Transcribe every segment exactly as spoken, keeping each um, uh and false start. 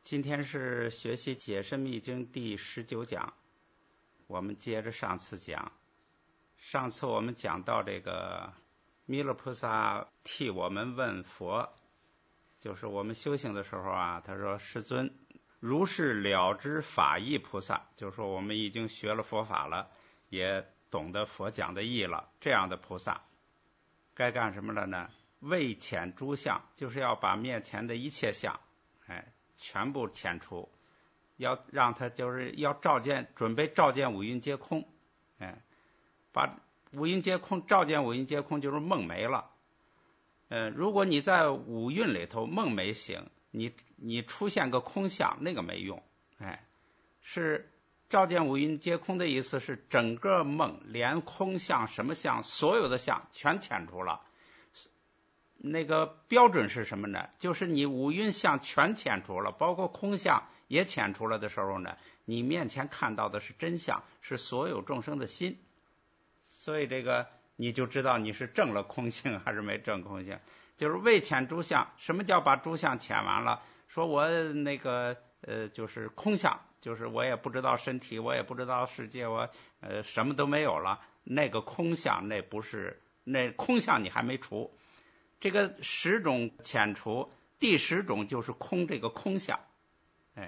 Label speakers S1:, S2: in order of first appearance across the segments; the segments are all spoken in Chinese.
S1: 今天是学习解深密经第十九讲，我们接着上次讲。上次我们讲到这个弥勒菩萨替我们问佛，就是我们修行的时候啊，他说：“世尊，如是了知法义菩萨，就是说我们已经学了佛法了，也懂得佛讲的义了，这样的菩萨该干什么了呢？为遣诸相，就是要把面前的一切相，哎。”全部遣除，要让他就是要照见，准备照见五蕴皆空，哎，把五蕴皆空照见五蕴皆空就是梦没了。呃，如果你在五蕴里头梦没醒，你你出现个空相，那个没用，哎，是照见五蕴皆空的意思是整个梦连空相什么相所有的相全遣除了。那个标准是什么呢？就是你五蕴相全遣除了，包括空相也遣除了的时候呢，你面前看到的是真相，是所有众生的心。所以这个你就知道你是证了空性还是没证空性。就是未遣诸相，什么叫把诸相遣完了？说我那个呃就是空相，就是我也不知道身体，我也不知道世界，我呃什么都没有了。那个空相那不是，那空相你还没除。这个十种遣除，第十种就是空，这个空相，哎，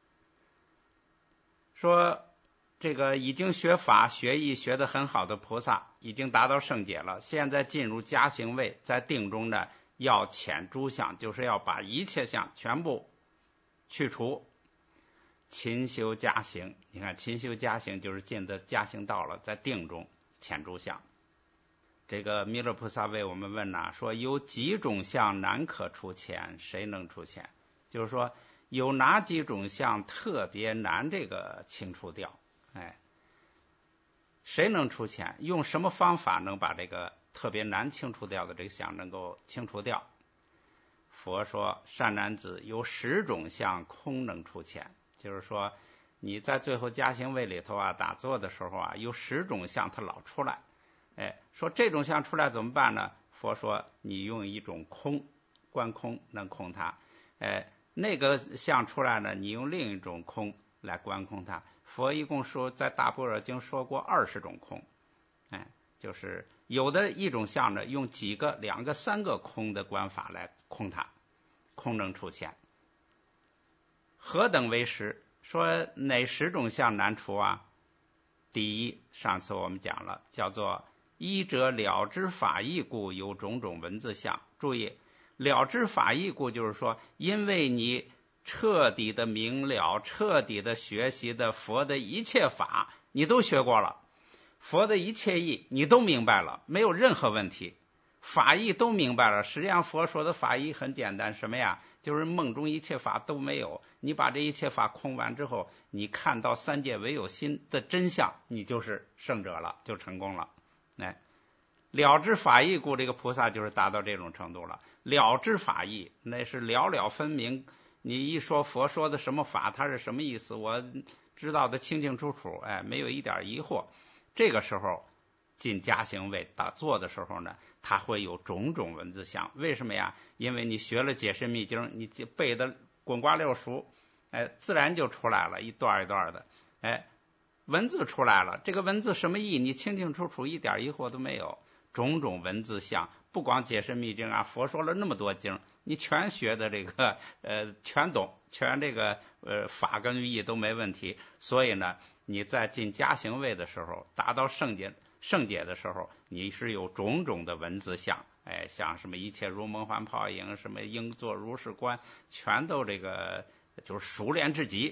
S1: 说这个已经学法学义学得很好的菩萨，已经达到圣解了，现在进入加行位，在定中呢要遣诸相，就是要把一切相全部去除，勤修加行。你看勤修加行就是进的加行道了，在定中遣诸相。这个弥勒菩萨为我们问呐、啊，说有几种相难可除遣，谁能除遣？就是说有哪几种相特别难这个清除掉？哎，谁能除遣？用什么方法能把这个特别难清除掉的这个相能够清除掉？佛说：善男子，有十种相空能除遣。就是说你在最后加行位里头啊，打坐的时候啊，有十种相它老出来。哎，说这种相出来怎么办呢？佛说你用一种空，观空能空它。哎，那个相出来呢，你用另一种空来观空它。佛一共说在大般若经说过二十种空，哎，就是有的一种相呢，用几个、两个、三个空的观法来空它，空能除遣。何等为十？说哪十种相难除啊？第一，上次我们讲了，叫做一者了知法义故，有种种文字相。注意，了知法义故就是说，因为你彻底的明了，彻底的学习的佛的一切法，你都学过了，佛的一切义你都明白了，没有任何问题，法义都明白了。实际上佛说的法义很简单，什么呀？就是梦中一切法都没有，你把这一切法空完之后，你看到三界唯有心的真相，你就是圣者了，就成功了。哎，了知法义故，这个菩萨就是达到这种程度了。了知法义，那是了了分明。你一说佛说的什么法，它是什么意思，我知道的清清楚楚，哎，没有一点疑惑。这个时候进加行位打坐的时候呢，它会有种种文字相。为什么呀？因为你学了解深密经，你背的滚瓜六熟，哎，自然就出来了，一段一段的，哎。文字出来了，这个文字什么意？你清清楚楚，一点疑惑都没有。种种文字相，不光解深密经啊，佛说了那么多经，你全学的这个呃全懂，全这个呃法跟义都没问题。所以呢，你在进加行位的时候，达到圣解圣解的时候，你是有种种的文字相，哎，像什么一切如梦幻泡影，什么应作如是观，全都这个就是熟练至极。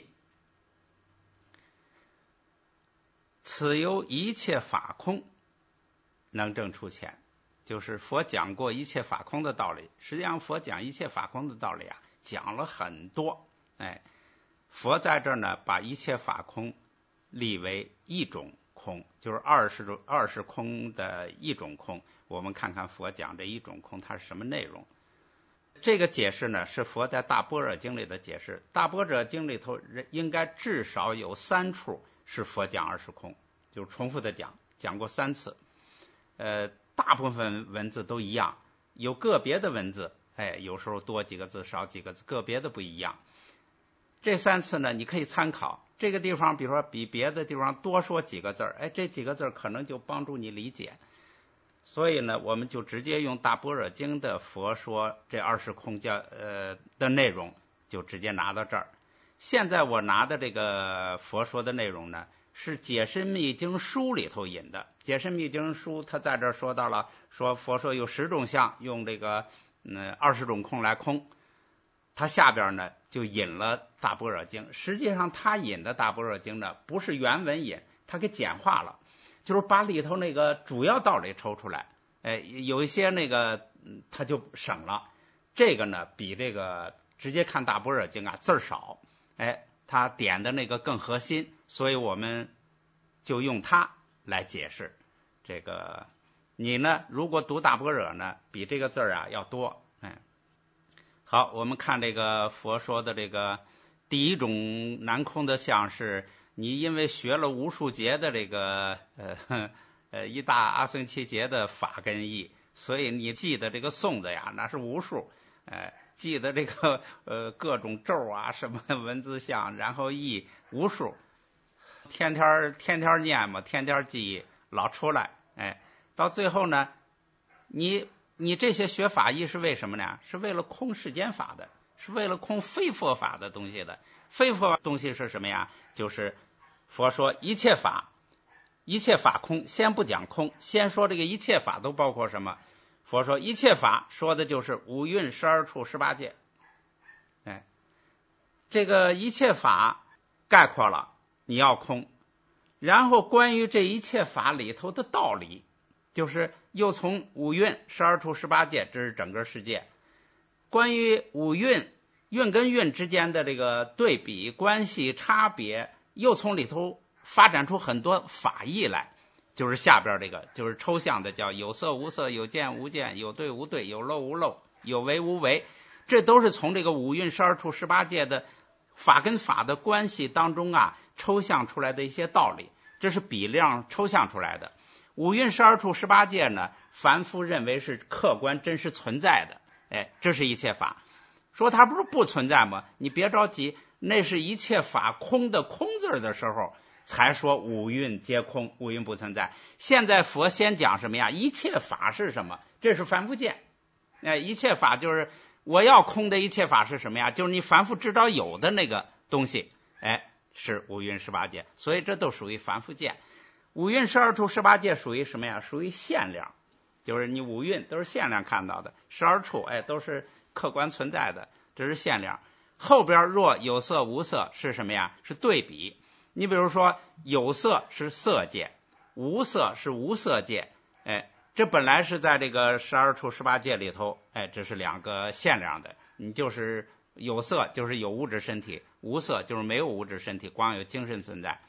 S1: 此由一切法空能证除遣，就是佛讲过一切法空的道理。实际上佛讲一切法空的道理啊，讲了很多。哎，佛在这儿呢，把一切法空立为一种空，就是二十种二十空的一种空。我们看看佛讲这一种空它是什么内容。这个解释呢，是佛在大般若经里的解释。大般若经里头应该至少有三处是佛讲二十空，就是重复的讲，讲过三次。呃，大部分文字都一样，有个别的文字，哎，有时候多几个字，少几个字，个别的不一样。 这三次呢，你可以参考这个地方，比如说比别的地方多说几个字儿，哎，这几个字儿可能就帮助你理解。所以呢，我们就直接用大般若经的佛说这二十空教呃的内容，就直接拿到这儿。现在我拿的这个佛说的内容呢，是解深密经书里头引的。解深密经书他在这儿说到了，说佛说有十种相，用这个嗯二十种空来空。他下边呢就引了大般若经，实际上他引的大般若经呢不是原文引，他给简化了，就是把里头那个主要道理抽出来，哎，有一些那个他就省了。这个呢比这个直接看大般若经啊字儿少，哎，他点的那个更核心，所以我们就用它来解释。这个你呢如果读大般若呢比这个字儿啊要多。哎，好，我们看这个佛说的这个第一种难空的相是，你因为学了无数节的这个呃呃一大阿僧祇劫的法跟义，所以你记得这个颂子呀那是无数，呃记得这个呃各种咒啊什么文字相，然后义无数，天天天天念嘛，天天记老出来，哎，到最后呢，你你这些学法义是为什么呢？是为了空世间法的，是为了空非佛法的东西的。非佛东西是什么呀？就是佛说一切法，一切法空。先不讲空，先说这个一切法都包括什么？佛说一切法说的就是五蕴十二处十八界。哎，这个一切法概括了你要空，然后关于这一切法里头的道理，就是又从五蕴十二处十八界，这是整个世界。关于五蕴蕴跟蕴之间的这个对比关系差别，又从里头发展出很多法义来，就是下边这个就是抽象的，叫有色无色，有见无见，有对无对，有漏无漏，有为无为。这都是从这个五蕴十二处十八界的法跟法的关系当中啊抽象出来的一些道理，这是比量抽象出来的。五蕴十二处十八界呢，凡夫认为是客观真实存在的，哎，这是一切法。说它不是不存在吗？你别着急，那是一切法空的空字的时候才说五蕴皆空，五蕴不存在。现在佛先讲什么呀？一切法是什么？这是凡夫见。哎，一切法就是我要空的一切法是什么呀？就是你凡夫知道有的那个东西，哎，是五蕴十八界。所以这都属于凡夫见。五蕴十二处十八界属于什么呀？属于限量，就是你五蕴都是限量看到的，十二处哎都是客观存在的，这是限量。后边若有色无色是什么呀？是对比。你比如说有色是色界，无色是无色界，哎，这本来是在这个十二处十八界里头，哎，这是两个限量的。你就是有色就是有物质身体，无色就是没有物质身体，光有精神存在，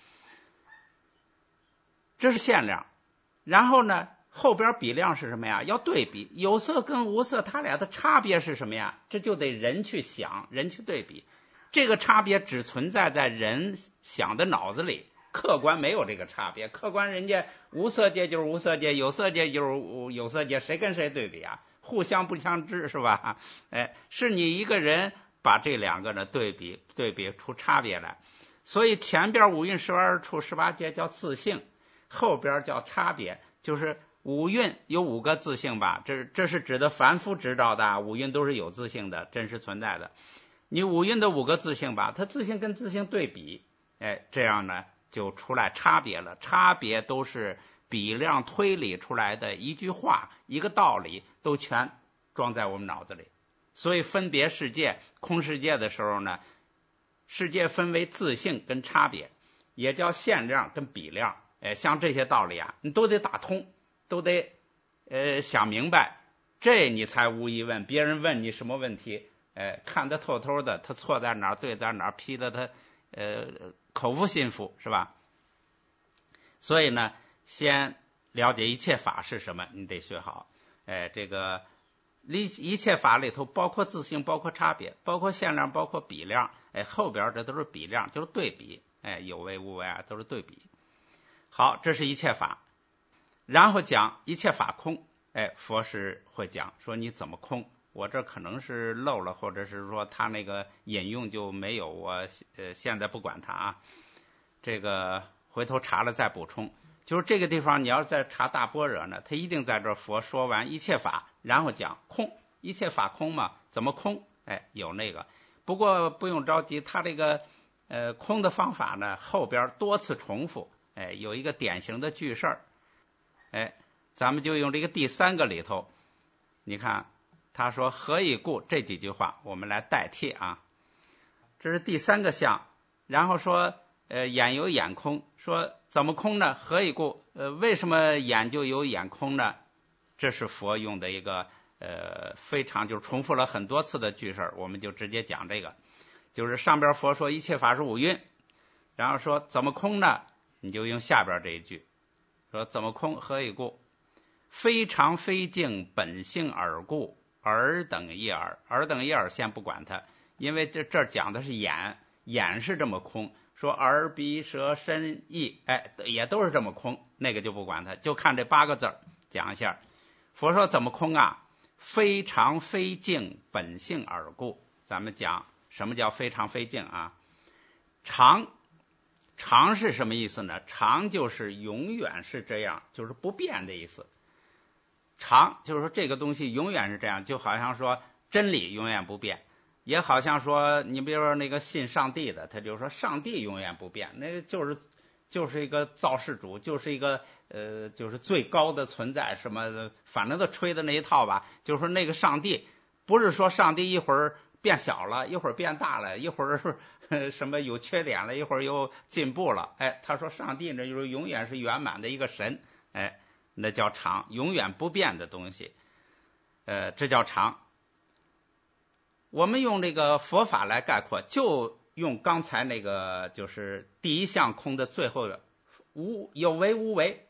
S1: 这是限量。然后呢后边比量是什么呀？要对比，有色跟无色它俩的差别是什么呀？这就得人去想，人去对比。这个差别只存在在人想的脑子里，客观没有这个差别。客观人家无色界就是无色界，有色界就是有色界，谁跟谁对比啊？互相不相知，是吧？哎，是你一个人把这两个呢对比，对比出差别来。所以前边五蕴十二处十八界叫自性，后边叫差别，就是五蕴有五个自性吧，这这是指的凡夫知道的，五蕴都是有自性的，真实存在的。你五蕴的五个自性吧，它自性跟自性对比，哎，这样呢就出来差别了。差别都是比量推理出来的一句话，一个道理，都全装在我们脑子里。所以分别世界、空世界的时候呢，世界分为自性跟差别，也叫限量跟比量。哎，像这些道理啊，你都得打通，都得呃想明白，这你才无疑问。别人问你什么问题，呃，看得透透的，他错在哪儿，对在哪儿，批的他呃口服心服，是吧？所以呢，先了解一切法是什么，你得学好。哎，这个一切法里头包括自性，包括差别，包括限量，包括比量。哎，后边这都是比量，就是对比。哎，有为无为啊，都是对比。好，这是一切法。然后讲一切法空。哎，佛是会讲说你怎么空。 我这可能是漏了，或者是说他那个引用就没有，我呃现在不管他啊，这个回头查了再补充。就是这个地方你要再查大般若呢，他一定在这佛说完一切法，然后讲空，一切法空嘛，怎么空？哎，有那个，不过不用着急，他这个呃空的方法呢，后边多次重复，哎，有一个典型的句式儿，哎，咱们就用这个第三个里头，你看他说何以故这几句话，我们来代替啊，这是第三个项，然后说呃眼有眼空，说怎么空呢？何以故？呃，为什么眼就有眼空呢？这是佛用的一个呃非常就是重复了很多次的句式，我们就直接讲这个，就是上边佛说一切法是五蕴，然后说怎么空呢？你就用下边这一句，说怎么空？何以故？非常非净本性耳故，尔等一耳，尔等一耳先不管它，因为这这讲的是眼，眼是这么空。说耳鼻舌身意，哎，也都是这么空，那个就不管它，就看这八个字讲一下。佛说怎么空啊？非常非净本性耳故。咱们讲什么叫非常非净啊？常，常是什么意思呢？常就是永远是这样，就是不变的意思。常就是说这个东西永远是这样，就好像说真理永远不变。也好像说，你比如说那个信上帝的，他就说上帝永远不变，那个就是就是一个造世主，就是一个呃，就是最高的存在，什么反正都吹的那一套吧。就是说那个上帝不是说上帝一会儿变小了，一会儿变大了，一会儿什么有缺点了，一会儿又进步了。哎，他说上帝呢就是永远是圆满的一个神，哎，那叫常，永远不变的东西，呃，这叫常。我们用这个佛法来概括，就用刚才那个就是第一项空的最后的无有为无为，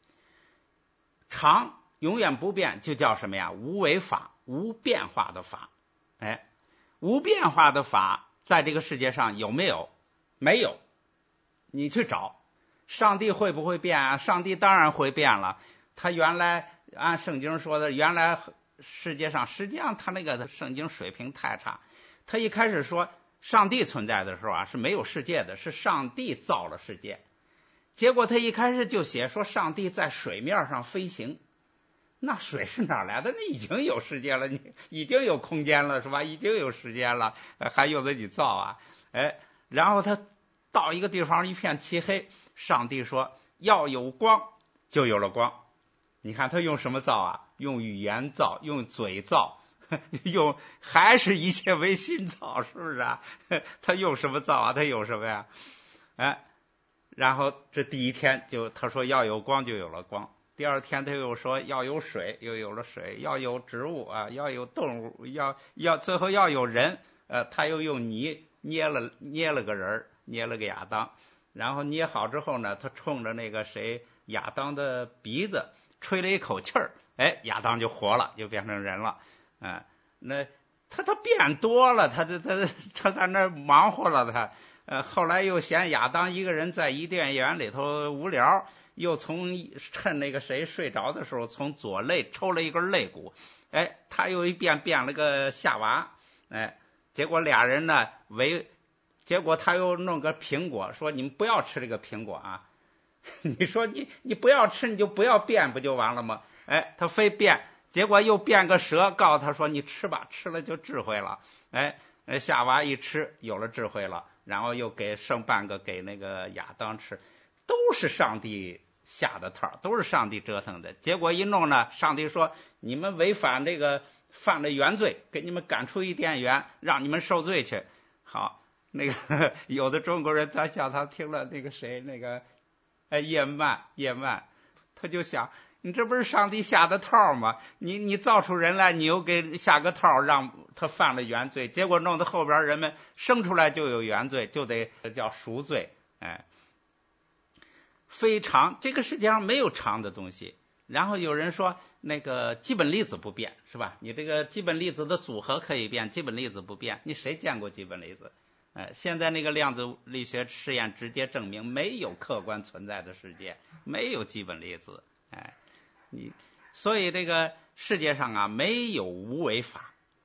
S1: 常永远不变，就叫什么呀？无为法，无变化的法。哎，无变化的法在这个世界上有没有？没有。你去找，上帝会不会变啊？上帝当然会变了。他原来按圣经说的，原来世界上实际上他那个圣经水平太差，他一开始说上帝存在的时候啊是没有世界的，是上帝造了世界，结果他一开始就写说上帝在水面上飞行，那水是哪来的？那已经有世界了，你已经有空间了是吧？已经有时间了，还用得你造啊？哎，然后他到一个地方一片漆黑，上帝说要有光，就有了光。你看他用什么造啊？用语言造，用嘴造，用还是一切为心造，是不是啊？他用什么造啊？他有什么呀？哎，然后这第一天就他说要有光，就有了光。第二天他又说要有水，又有了水；要有植物啊，要有动物，要要最后要有人。呃，他又用泥捏了捏了个人，捏了个亚当，然后捏好之后呢，他冲着那个谁亚当的鼻子吹了一口气儿，哎，亚当就活了，就变成人了。嗯、呃，那他他变多了，他他他他在那忙活了他。呃，后来又嫌亚当一个人在伊甸园里头无聊，又从趁那个谁睡着的时候，从左肋抽了一根肋骨，哎，他又一变变了个夏娃，哎，结果俩人呢围，结果他又弄个苹果，说你们不要吃这个苹果啊。你说你你不要吃，你就不要变，不就完了吗？哎，他非变，结果又变个蛇，告诉他说你吃吧，吃了就智慧了。哎，夏娃一吃有了智慧了，然后又给剩半个给那个亚当吃，都是上帝下的套，都是上帝折腾的。结果一弄呢，上帝说你们违反这个犯了原罪，给你们赶出伊甸园，让你们受罪去。好，那个有的中国人在教堂听了那个谁那个哎叶曼叶曼，他就想你这不是上帝下的套吗？你你造出人来，你又给下个套，让他犯了原罪，结果弄得后边人们生出来就有原罪，就得叫赎罪。哎，非常，这个世界上没有常的东西。然后有人说那个基本粒子不变，是吧？你这个基本粒子的组合可以变，基本粒子不变。你谁见过基本粒子？哎，现在那个量子力学实验直接证明没有客观存在的世界，没有基本粒子。哎，你所以这个世界上啊没有无为法，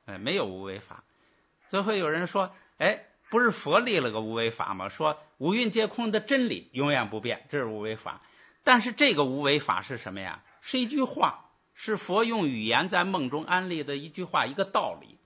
S1: 哎，没有无为法。最后有人说，哎，不是佛立了个无为法吗？说五蕴皆空的真理永远不变，这是无为法。但是这个无为法是什么呀？是一句话，是佛用语言在梦中安立的一句话，一个道理。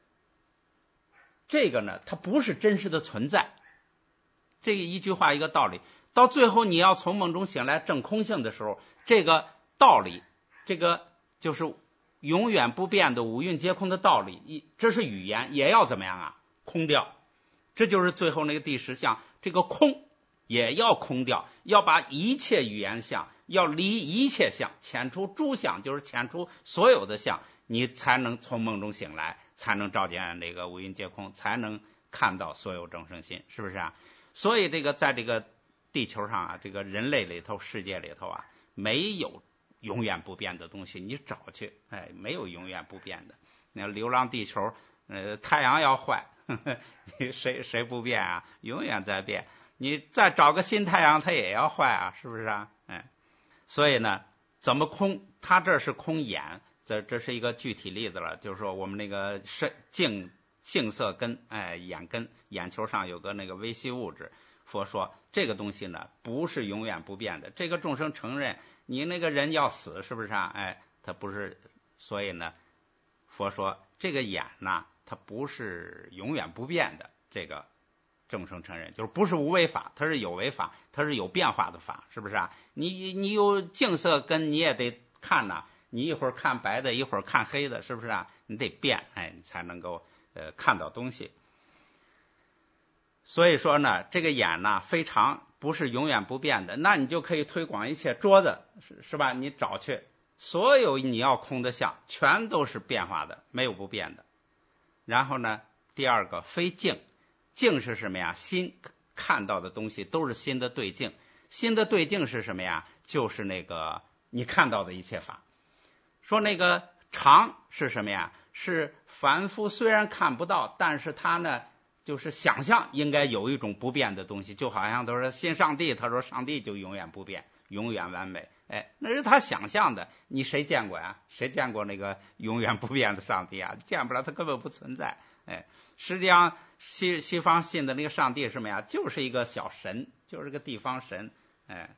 S1: 这个呢，它不是真实的存在。这一句话一个道理，到最后你要从梦中醒来证空性的时候，这个道理，这个就是永远不变的五蕴皆空的道理，这是语言，也要怎么样啊？空掉。这就是最后那个第十项，这个空也要空掉，要把一切语言相，要离一切相，遣除诸相，就是遣除所有的相，你才能从梦中醒来，才能照见这个五蕴皆空，才能看到所有众生心，是不是啊？所以这个在这个地球上啊，这个人类里头，世界里头啊，没有永远不变的东西，你找去，哎，没有永远不变的。那流浪地球，呃，太阳要坏，呵呵，谁谁不变啊？永远在变。你再找个新太阳，它也要坏啊，是不是啊？哎，所以呢，怎么空？它这是空眼，这这是一个具体例子了，就是说我们那个是镜镜色根，哎，眼根，眼球上有个那个微细物质。佛说这个东西呢，不是永远不变的。这个众生承认你那个人要死，是不是啊？哎，他不是，所以呢，佛说这个眼呢，它不是永远不变的。这个众生承认，就是不是无为法，它是有为法，它是有变化的法，是不是啊？你你有镜色根，你也得看呐，你一会儿看白的，一会儿看黑的，是不是啊？你得变，哎，你才能够呃看到东西。所以说呢，这个眼呢非常不是永远不变的，那你就可以推广一切桌子，是是吧？你找去，所有你要空的相，全都是变化的，没有不变的。然后呢，第二个非镜，镜是什么呀？心看到的东西都是心的对境，心的对境是什么呀？就是那个你看到的一切法。说那个常是什么呀？是凡夫虽然看不到，但是他呢，就是想象应该有一种不变的东西，就好像都说信上帝，他说上帝就永远不变，永远完美，哎，那是他想象的，你谁见过呀？谁见过那个永远不变的上帝啊？见不了，他根本不存在，哎，实际上西西方信的那个上帝是什么呀？就是一个小神，就是个地方神，哎，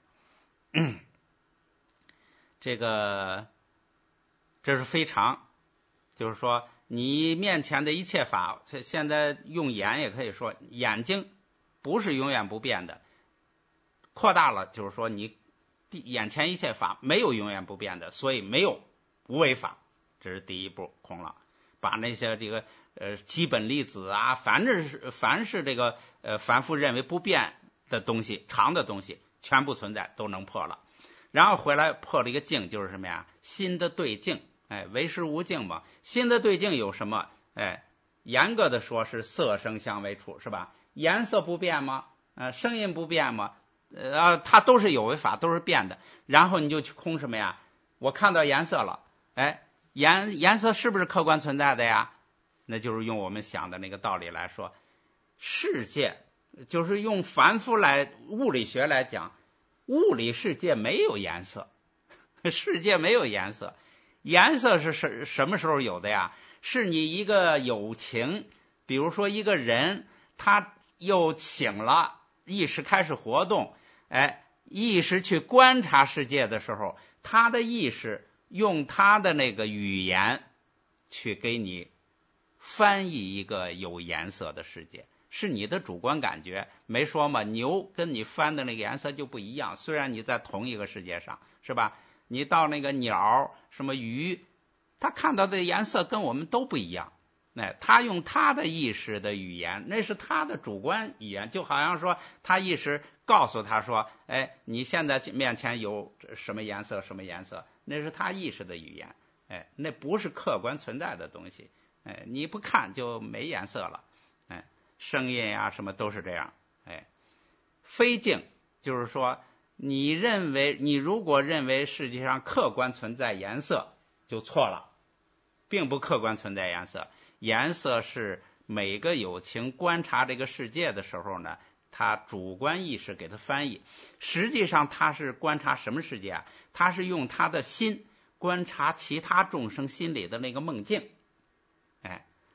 S1: 这个这是非常，就是说你面前的一切法，现在用眼也可以说，眼睛不是永远不变的，扩大了就是说你眼前一切法没有永远不变的，所以没有无为法，这是第一步空了。把那些这个呃基本粒子啊，凡是凡是这个呃凡夫认为不变的东西，常的东西，全部存在都能破了。然后回来破了一个境，就是什么呀？心的对境。哎，唯识无境嘛，心的对境有什么？哎，严格的说是色声香味触，是吧？颜色不变吗？呃，声音不变吗？呃，它都是有为法，都是变的。然后你就去空什么呀？我看到颜色了，哎，颜颜色是不是客观存在的呀？那就是用我们想的那个道理来说，世界就是用凡夫来物理学来讲，物理世界没有颜色，世界没有颜色。颜色是什什么时候有的呀？是你一个有情，比如说一个人，他又醒了，意识开始活动，哎，意识去观察世界的时候，他的意识用他的那个语言去给你翻译一个有颜色的世界，是你的主观感觉。没说嘛，牛跟你翻的那个颜色就不一样，虽然你在同一个世界上，是吧？你到那个鸟什么鱼，他看到的颜色跟我们都不一样，哎，他用他的意识的语言，那是他的主观语言，就好像说他意识告诉他说，哎，你现在面前有什么颜色什么颜色，那是他意识的语言，哎，那不是客观存在的东西，哎，你不看就没颜色了，哎，声音啊什么都是这样，哎，非境就是说。你认为，你如果认为世界上客观存在颜色，就错了，并不客观存在颜色。颜色是每个有情观察这个世界的时候呢，他主观意识给他翻译。实际上他是观察什么世界啊？他是用他的心观察其他众生心里的那个梦境。哎，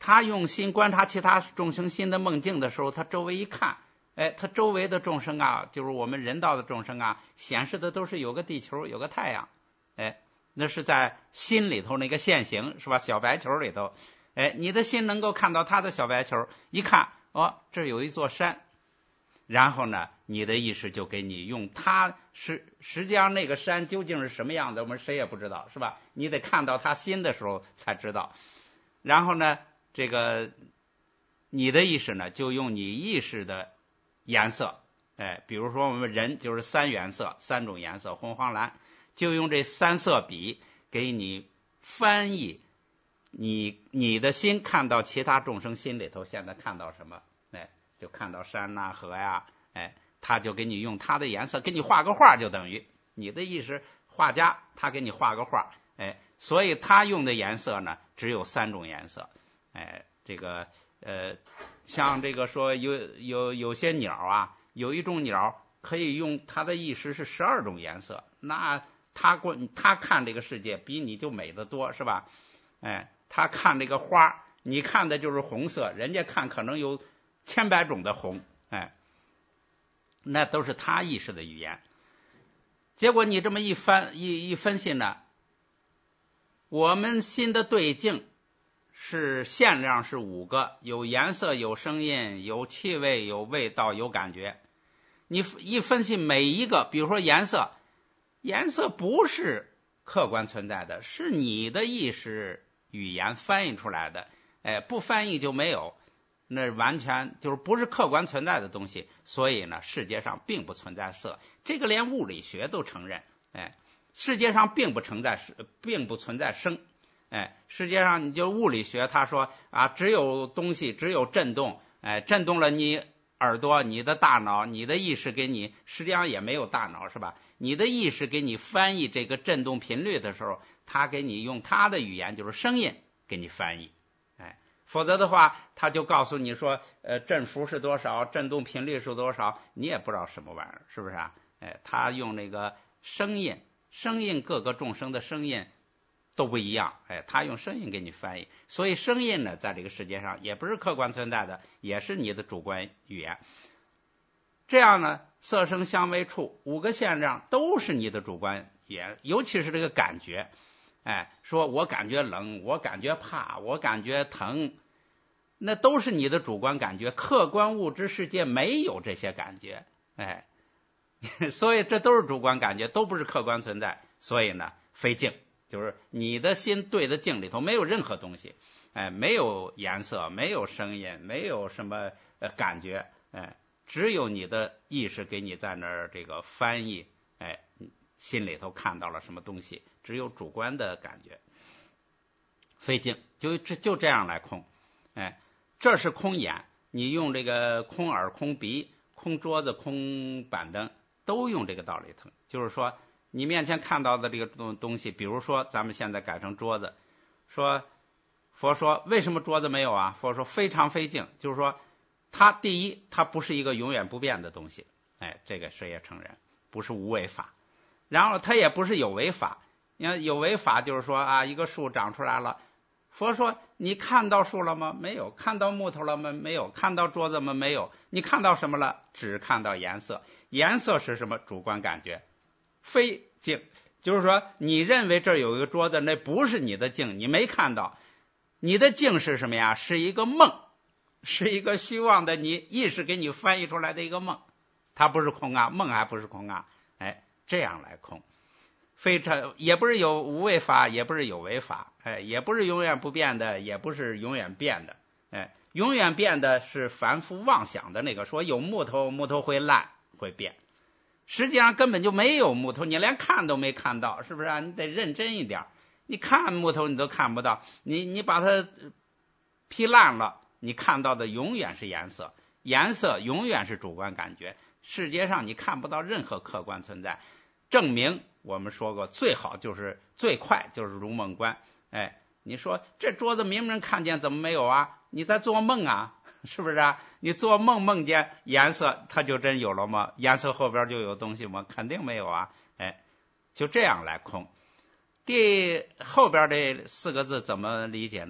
S1: 他用心观察其他众生心的梦境的时候，他周围一看，哎，他周围的众生啊，就是我们人道的众生啊，显示的都是有个地球，有个太阳，哎，那是在心里头那个现形，是吧？小白球里头，哎，你的心能够看到他的小白球，一看，哦，这有一座山，然后呢，你的意识就给你用它实实际上那个山究竟是什么样的，我们谁也不知道，是吧？你得看到他心的时候才知道。然后呢，这个你的意识呢，就用你意识的颜色，哎，比如说我们人就是三原色，三种颜色，红黄蓝，就用这三色笔给你翻译你你的心看到其他众生心里头现在看到什么，哎，就看到山呐、河呀，哎，他就给你用他的颜色给你画个画，就等于你的意识画家，他给你画个画，哎，所以他用的颜色呢只有三种颜色，哎，这个呃，像这个说有有有些鸟啊，有一种鸟可以用它的意识是十二种颜色，那他过他看这个世界比你就美得多，是吧？哎，他看这个花，你看的就是红色，人家看可能有千百种的红，哎，那都是他意识的语言。结果你这么一翻一一分析呢，我们心的对境是限量是五个，有颜色，有声音，有气味，有味道，有感觉。你一分析每一个，比如说颜色，颜色不是客观存在的，是你的意识语言翻译出来的，哎，不翻译就没有，那完全就是不是客观存在的东西。所以呢，世界上并不存在色，这个连物理学都承认，哎，世界上并不存在并不存在声。哎，世界上你就物理学，他说啊，只有东西，只有震动，哎，震动了你耳朵，你的大脑，你的意识给你，实际上也没有大脑，是吧？你的意识给你翻译这个振动频率的时候，他给你用他的语言，就是声音给你翻译，哎，否则的话，他就告诉你说，呃，振幅是多少，振动频率是多少，你也不知道什么玩意儿，是不是啊？哎，他用那个声音，声音各个众生的声音都不一样，哎，他用声音给你翻译，所以声音呢，在这个世界上也不是客观存在的，也是你的主观语言。这样呢，色声香味触五个现量都是你的主观语言，尤其是这个感觉，哎，说我感觉冷，我感觉怕，我感觉疼，那都是你的主观感觉，客观物质世界没有这些感觉，哎，所以这都是主观感觉，都不是客观存在，所以呢，非境。就是你的心对的境里头没有任何东西，哎，没有颜色，没有声音，没有什么呃感觉，哎，只有你的意识给你在那儿这个翻译，哎，心里头看到了什么东西，只有主观的感觉，非境，就这就这样来空，哎，这是空眼，你用这个空耳、空鼻、空桌子、空板凳，都用这个道理头，就是说。你面前看到的这个东东西，比如说咱们现在改成桌子，说佛说为什么桌子没有啊？佛说非常非境，就是说它第一它不是一个永远不变的东西，哎，这个谁也承认，不是无为法。然后它也不是有为法，你看有为法就是说啊，一个树长出来了，佛说你看到树了吗？没有。看到木头了吗？没有。看到桌子吗？没有。你看到什么了？只看到颜色，颜色是什么？主观感觉。非境，就是说你认为这有一个桌子，那不是你的境，你没看到。你的境是什么呀？是一个梦，是一个虚妄的你意识给你翻译出来的一个梦，它不是空啊，梦还不是空啊，哎，这样来空。非常也不是有无为法，也不是有为法，哎，也不是永远不变的，也不是永远变的，哎，永远变的是凡夫妄想的那个，说有木头，木头会烂会变。实际上根本就没有木头，你连看都没看到，是不是啊？你得认真一点，你看木头你都看不到，你你把它劈烂了，你看到的永远是颜色，颜色永远是主观感觉，世界上你看不到任何客观存在。证明我们说过，最好就是最快就是如梦观，哎，你说这桌子明明看见，怎么没有啊？你在做梦啊，是不是啊？你做梦梦见颜色，它就真有了吗？颜色后边就有东西吗？肯定没有啊！哎，就这样来空。第后边这四个字怎么理解呢？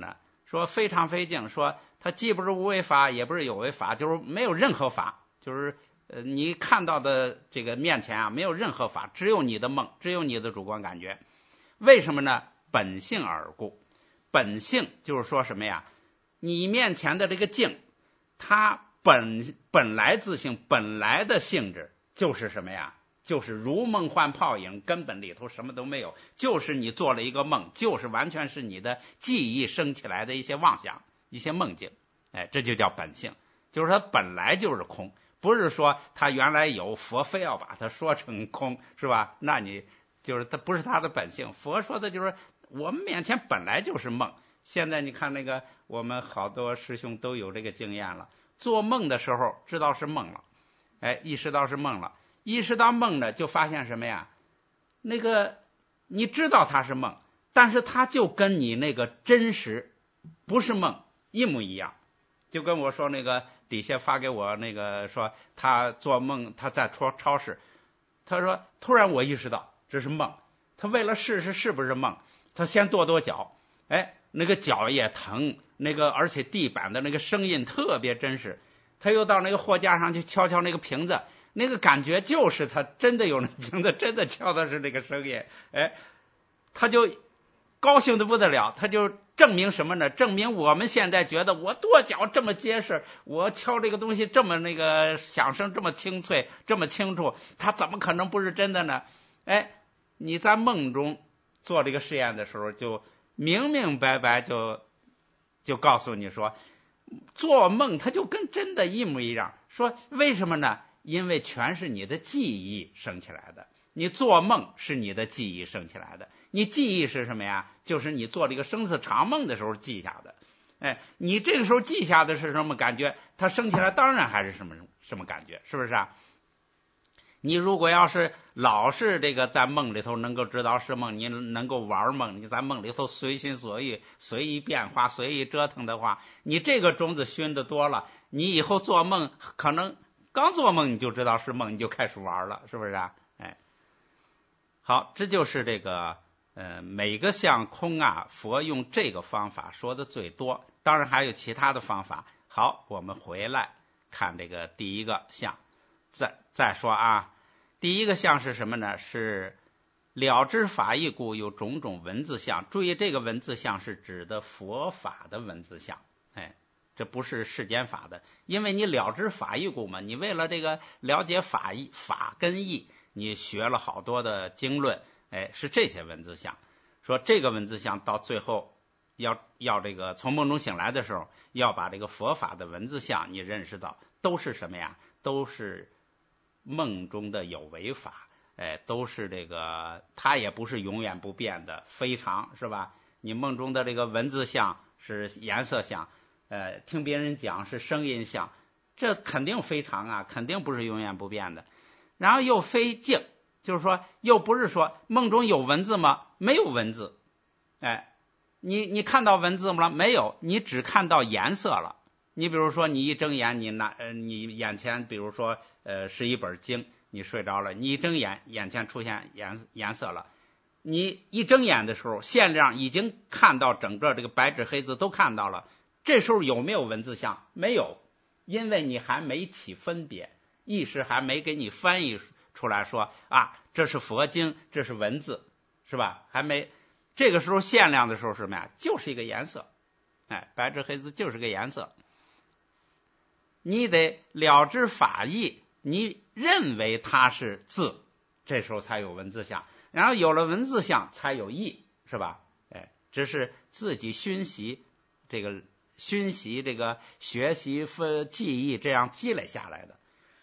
S1: 说非常非静，说它既不是无为法，也不是有为法，就是没有任何法，就是呃你看到的这个面前啊，没有任何法，只有你的梦，只有你的主观感觉。为什么呢？本性而故。本性就是说什么呀？你面前的这个境，它本本来自性，本来的性质就是什么呀？就是如梦幻泡影，根本里头什么都没有，就是你做了一个梦，就是完全是你的记忆生起来的一些妄想，一些梦境。哎，这就叫本性，就是它本来就是空，不是说它原来有，佛非要把它说成空，是吧？那你就是它不是它的本性。佛说的就是我们面前本来就是梦。现在你看那个，我们好多师兄都有这个经验了，做梦的时候知道是梦了，哎，意识到是梦了，意识到梦呢，就发现什么呀？那个你知道它是梦，但是它就跟你那个真实不是梦一模一样。就跟我说那个底下发给我那个说他做梦，他在超超市，他说突然我意识到这是梦，他为了试试是不是梦，他先跺跺脚，哎，那个脚也疼，那个而且地板的那个声音特别真实，他又到那个货架上去敲敲那个瓶子，那个感觉就是他真的有那瓶子，真的敲的是那个声音，哎，他就高兴的不得了，他就证明什么呢？证明我们现在觉得我跺脚这么结实，我敲这个东西这么那个响声这么清脆，这么清楚，它怎么可能不是真的呢？哎，你在梦中做这个实验的时候，就明明白白就就告诉你说，做梦它就跟真的一模一样。说为什么呢？因为全是你的记忆生起来的。你做梦是你的记忆生起来的，你记忆是什么呀？就是你做这个生死长梦的时候记下的。哎，你这个时候记下的是什么感觉？它生起来当然还是什么什么感觉，是不是啊？你如果要是老是这个在梦里头能够知道是梦，你能够玩梦，你在梦里头随心所欲，随意变化，随意折腾的话，你这个种子熏的多了，你以后做梦可能刚做梦你就知道是梦，你就开始玩了，是不是啊？哎，好，这就是这个呃每个相空啊，佛用这个方法说的最多，当然还有其他的方法。好，我们回来看这个第一个相。再再说啊，第一个相是什么呢？是了知法义故，有种种文字相。注意，这个文字相是指的佛法的文字相，哎，这不是世间法的。因为你了知法义故嘛，你为了这个了解法义法跟义，你学了好多的经论，哎，是这些文字相。说这个文字相到最后要要这个从梦中醒来的时候，要把这个佛法的文字相你认识到，都是什么呀？都是梦中的有为法，哎，都是这个，它也不是永远不变的，非常是吧？你梦中的这个文字相是颜色相，呃，听别人讲是声音相，这肯定非常啊，肯定不是永远不变的。然后又非静，就是说又不是说梦中有文字吗？没有文字，哎，你你看到文字吗？没有，你只看到颜色了。你比如说，你一睁眼，你拿呃，你眼前比如说呃是一本经，你睡着了，你一睁眼，眼前出现颜颜色了。你一睁眼的时候，限量已经看到整个这个白纸黑字都看到了。这时候有没有文字相？没有，因为你还没起分别，意识还没给你翻译出来说啊，这是佛经，这是文字，是吧？还没。这个时候限量的时候是什么呀？就是一个颜色，哎，白纸黑字就是个颜色。你得了知法义，你认为它是字，这时候才有文字相，然后有了文字相才有义，是吧？哎，这是自己熏习这个熏习这个学习分记忆这样积累下来的。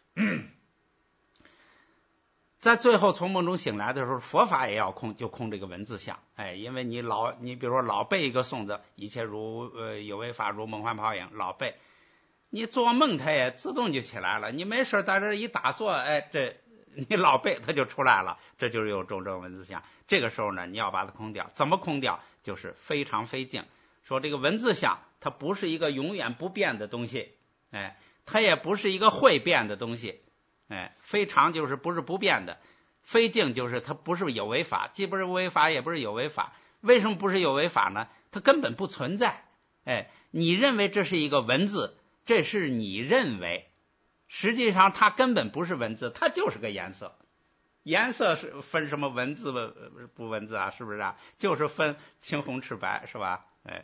S1: 在最后从梦中醒来的时候，佛法也要空，就空这个文字相。哎，因为你老你比如说老背一个颂字，一切如呃有为法如梦幻泡影，老背。你做梦它也自动就起来了，你没事在这一打坐，哎，这你老背它就出来了，这就是有种种文字相。这个时候呢，你要把它空掉，怎么空掉？就是非常非静。说这个文字相，它不是一个永远不变的东西，哎，它也不是一个会变的东西，哎，非常就是不是不变的，非静就是它不是有为法，既不是无为法，也不是有为法。为什么不是有为法呢？它根本不存在。 哎，你认为这是一个文字，这是你认为，实际上它根本不是文字，它就是个颜色。颜色是分什么文字不文字啊？是不是啊？就是分青红赤白，是吧？哎，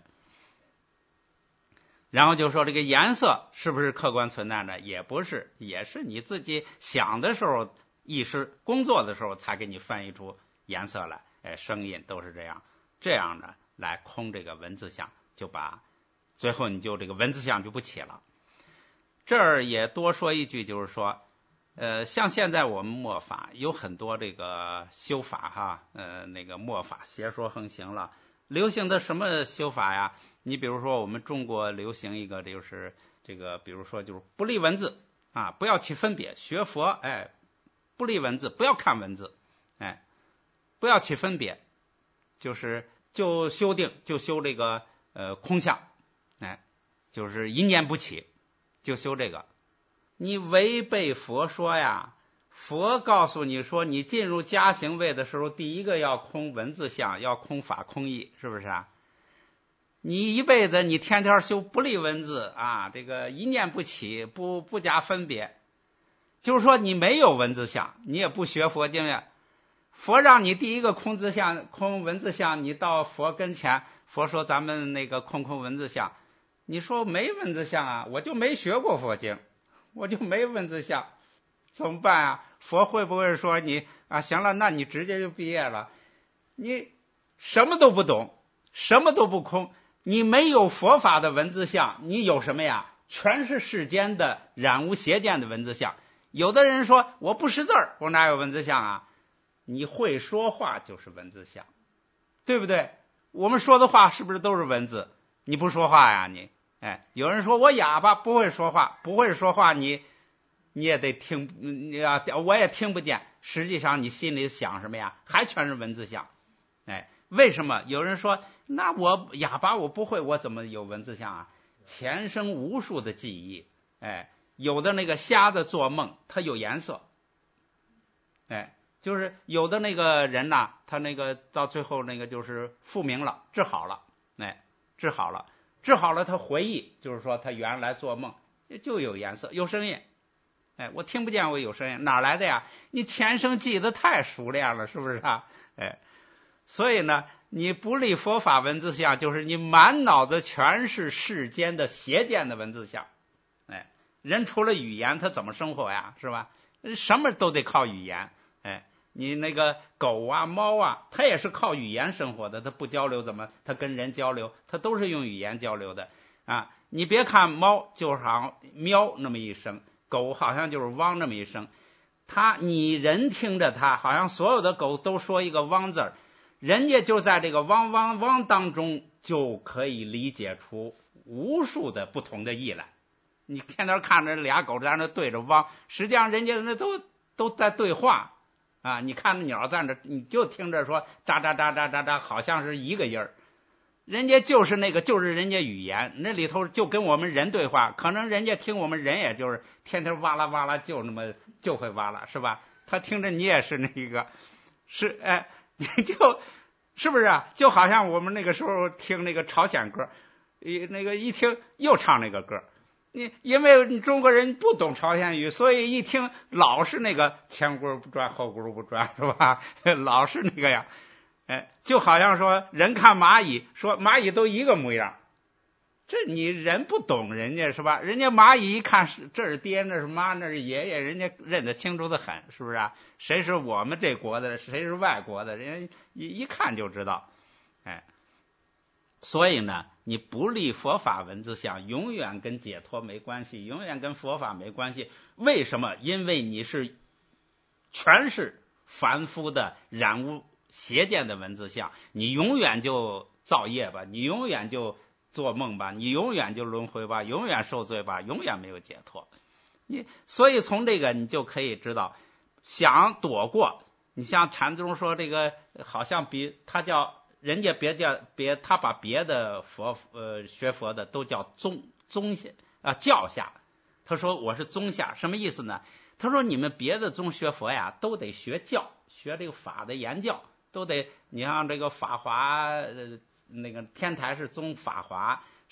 S1: 然后就说这个颜色是不是客观存在的？也不是，也是你自己想的时候，意识工作的时候才给你翻译出颜色来。哎，声音都是这样，这样呢来空这个文字相，就把最后你就这个文字相就不起了。这儿也多说一句，就是说。呃，像现在我们末法有很多这个修法哈，呃，那个末法邪说横行了，流行的什么修法呀？你比如说我们中国流行一个就是这个，比如说就是不立文字啊，不要起分别，学佛哎，不立文字，不要看文字，哎，不要起分别，就是就修定就修这个呃空相，哎，就是一念不起，就修这个。你违背佛说呀，佛告诉你说，你进入加行位的时候，第一个要空文字相，要空法空义，是不是啊？你一辈子你天天修不立文字啊，这个一念不起，不不加分别，就是说你没有文字相，你也不学佛经呀。佛让你第一个空字相，空文字相，你到佛跟前，佛说咱们那个空空文字相，你说没文字相啊，我就没学过佛经。我就没文字相，怎么办啊？佛会不会说你啊？行了，那你直接就毕业了？你什么都不懂，什么都不空，你没有佛法的文字相，你有什么呀？全是世间的染污邪见的文字相。有的人说我不识字儿，我哪有文字相啊？你会说话就是文字相，对不对？我们说的话是不是都是文字？你不说话呀，你？哎，有人说我哑巴不会说话，不会说话你你也得听，你啊我也听不见。实际上你心里想什么呀？还全是文字相。哎，为什么有人说那我哑巴我不会，我怎么有文字相啊？前生无数的记忆，哎，有的那个瞎子做梦，他有颜色，哎，就是有的那个人呐，他那个到最后那个就是复明了，治好了，哎，治好了。治好了，他回忆，就是说他原来做梦就有颜色，有声音。哎，我听不见，我有声音，哪来的呀？你前生记得太熟练了，是不是啊？哎，所以呢，你不立佛法文字相，就是你满脑子全是世间的邪见的文字相。哎，人除了语言，他怎么生活呀？是吧？什么都得靠语言。哎。你那个狗啊猫啊，它也是靠语言生活的，它不交流怎么它跟人交流？它都是用语言交流的啊！你别看猫就好像喵那么一声，狗好像就是汪那么一声，它你人听着它，好像所有的狗都说一个汪字儿，人家就在这个汪汪汪当中就可以理解出无数的不同的意来。你天天看着俩狗在那对着汪，实际上人家那都都在对话。啊，你看那鸟站着，你就听着说喳喳喳喳喳喳，好像是一个音儿，人家就是那个，就是人家语言，那里头就跟我们人对话，可能人家听我们人也就是天天哇啦哇啦，就那么就会哇啦，是吧？他听着你也是那个，是哎，你就是不是啊？就好像我们那个时候听那个朝鲜歌，一那个一听又唱那个歌。你因为中国人不懂朝鲜语，所以一听老是那个前轱辘不转后轱辘不转，是吧？老是那个呀，哎，就好像说人看蚂蚁，说蚂蚁都一个模样，这你人不懂人家是吧？人家蚂蚁一看是这是爹，那是妈，那是爷爷，人家认得清楚的很，是不是啊？谁是我们这国的，谁是外国的，人家一一看就知道，哎。所以呢，你不立佛法文字相，永远跟解脱没关系，永远跟佛法没关系。为什么？因为你是全是凡夫的染污邪见的文字相，你永远就造业吧，你永远就做梦吧，你永远就轮回吧，永远受罪吧，永远没有解脱。你所以从这个你就可以知道，想躲过，你像禅宗说这个，好像比他叫。人家别叫别，他把别的佛呃学佛的都叫宗宗下啊教下，他说我是宗下，什么意思呢？他说你们别的宗学佛呀，都得学教，学这个法的言教，都得你像这个法华呃那个天台是宗法华，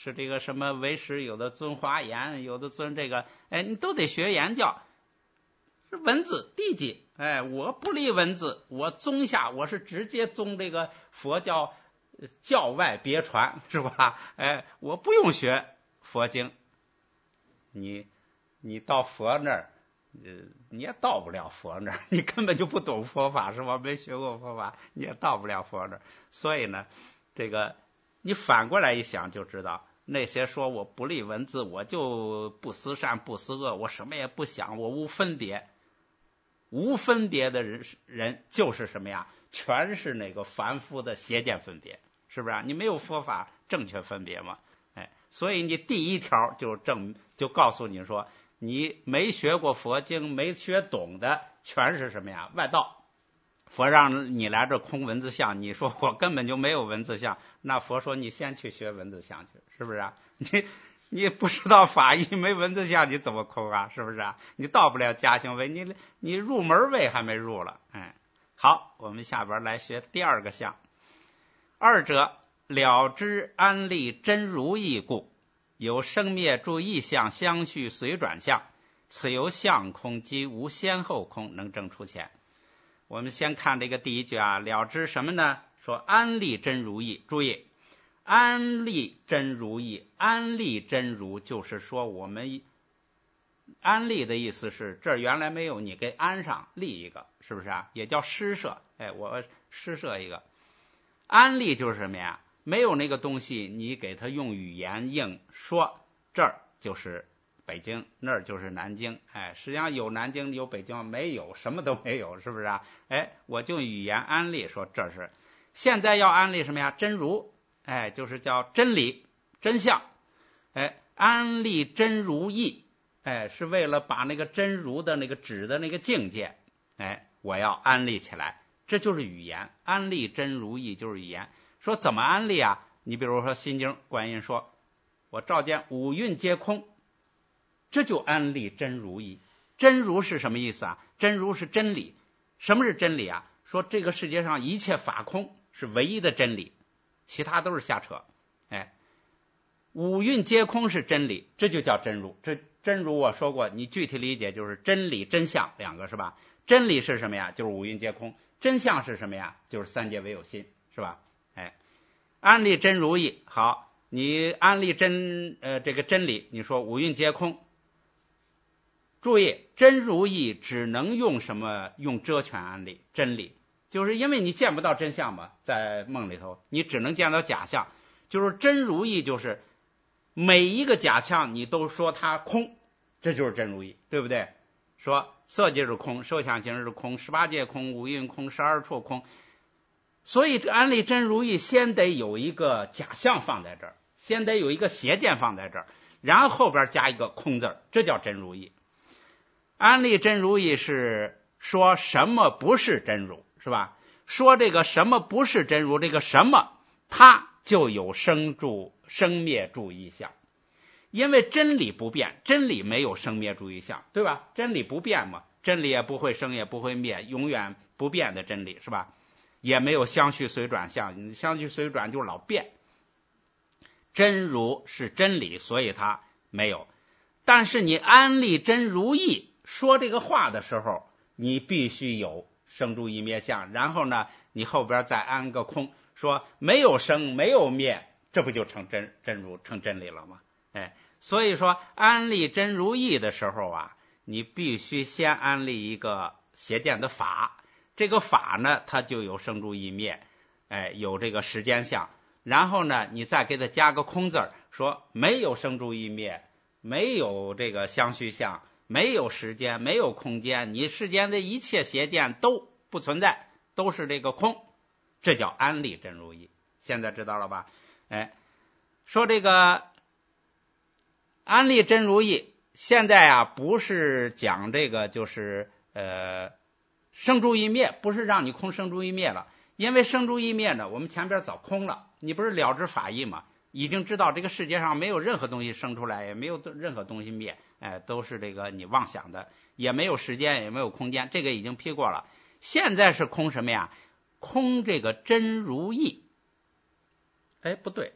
S1: 是这个什么为师，有的尊华严，有的尊这个，哎，你都得学言教，是文字地基。哎，我不立文字，我宗下我是直接宗这个佛教教外别传，是吧？哎，我不用学佛经，你你到佛那儿，呃，你也到不了佛那儿，你根本就不懂佛法，是吧？没学过佛法，你也到不了佛那儿。所以呢，这个你反过来一想就知道，那些说我不立文字，我就不思善不思恶，我什么也不想，我无分别。无分别的人人就是什么呀？全是那个凡夫的邪见分别，是不是？你没有佛法正确分别嘛？哎，所以你第一条就正就告诉你说，你没学过佛经，没学懂的全是什么呀？外道。佛让你来这空文字相，你说我根本就没有文字相，那佛说你先去学文字相去，是不是啊？你你不知道法义，没文字相，你怎么空啊？是不是啊？你到不了家行位，你你入门位还没入了。哎，好，我们下边来学第二个相。二者了知安立真如意故，有生灭诸意象相续随转相，此由相空即无先后空，能证出前。我们先看这个第一句啊，了知什么呢？说安立真如意，注意。安立真如意，安立真如就是说我们安立的意思是这儿原来没有，你给安上立一个，是不是啊？也叫施设，哎，我施设一个。安立就是什么呀？没有那个东西，你给它用语言硬说，这儿就是北京，那儿就是南京，哎，实际上有南京有北京，没有什么都没有，是不是啊？哎，我就语言安立说这是。现在要安立什么呀？真如。哎，就是叫真理、真相，哎，安立真如意，哎，是为了把那个真如的那个指的那个境界，哎，我要安立起来，这就是语言。安立真如意就是语言。说怎么安立啊？你比如说《心经》，观音说，我照见五蕴皆空，这就安立真如意。真如是什么意思啊？真如是真理。什么是真理啊？说这个世界上一切法空是唯一的真理。其他都是瞎扯，哎，五蕴皆空是真理，这就叫真如。这真如我说过，你具体理解就是真理真相两个，是吧？真理是什么呀？就是五蕴皆空。真相是什么呀？就是三界唯有心，是吧？哎，安立真如意，好，你安立真呃这个真理，你说五蕴皆空，注意真如意只能用什么？用遮权安立真理。就是因为你见不到真相嘛，在梦里头你只能见到假象，就是真如意就是每一个假象你都说它空，这就是真如意，对不对？说色界是空，受想行识是空，十八界空，五蕴空，十二处空，所以这安立真如意先得有一个假象放在这儿，先得有一个邪见放在这儿，然后后边加一个空字，这叫真如意。安立真如意是说什么不是真如，是吧？说这个什么不是真如，这个什么它就有生住生灭住意相，因为真理不变，真理没有生灭住意相，对吧？真理不变嘛，真理也不会生也不会灭，永远不变的真理，是吧？也没有相续随转相，相续随转就老变。真如是真理，所以它没有。但是你安立真如意说这个话的时候，你必须有生住意灭相，然后呢你后边再安个空，说没有生没有灭，这不就成真真如成真理了吗？哎，所以说安立真如意的时候啊，你必须先安立一个邪见的法，这个法呢它就有生住意灭，哎，有这个时间相，然后呢你再给它加个空字，说没有生住意灭，没有这个相续相，没有时间，没有空间，你世间的一切邪见都不存在，都是这个空，这叫安立真如意。现在知道了吧？哎，说这个安立真如意，现在啊不是讲这个就是呃生住意灭，不是让你空生住意灭了，因为生住意灭呢，我们前边早空了，你不是了知法义吗？已经知道这个世界上没有任何东西生出来，也没有任何东西灭，哎，都是这个你妄想的，也没有时间，也没有空间，这个已经批过了。现在是空什么呀？空这个真如意。哎，不对，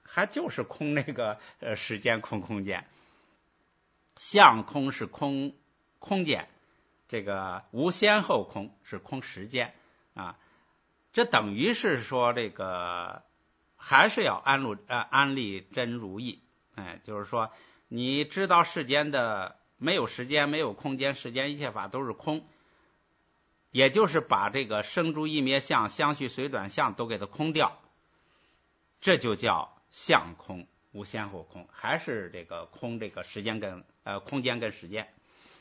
S1: 还就是空那个呃时间空空间。相空是空空间，这个无先后空是空时间啊。这等于是说这个还是要安路呃安立真如意，哎，就是说你知道世间的没有时间没有空间，世间一切法都是空，也就是把这个生住异灭相相续随转相都给它空掉，这就叫相空无先后空，还是这个空这个时间跟呃空间跟时间。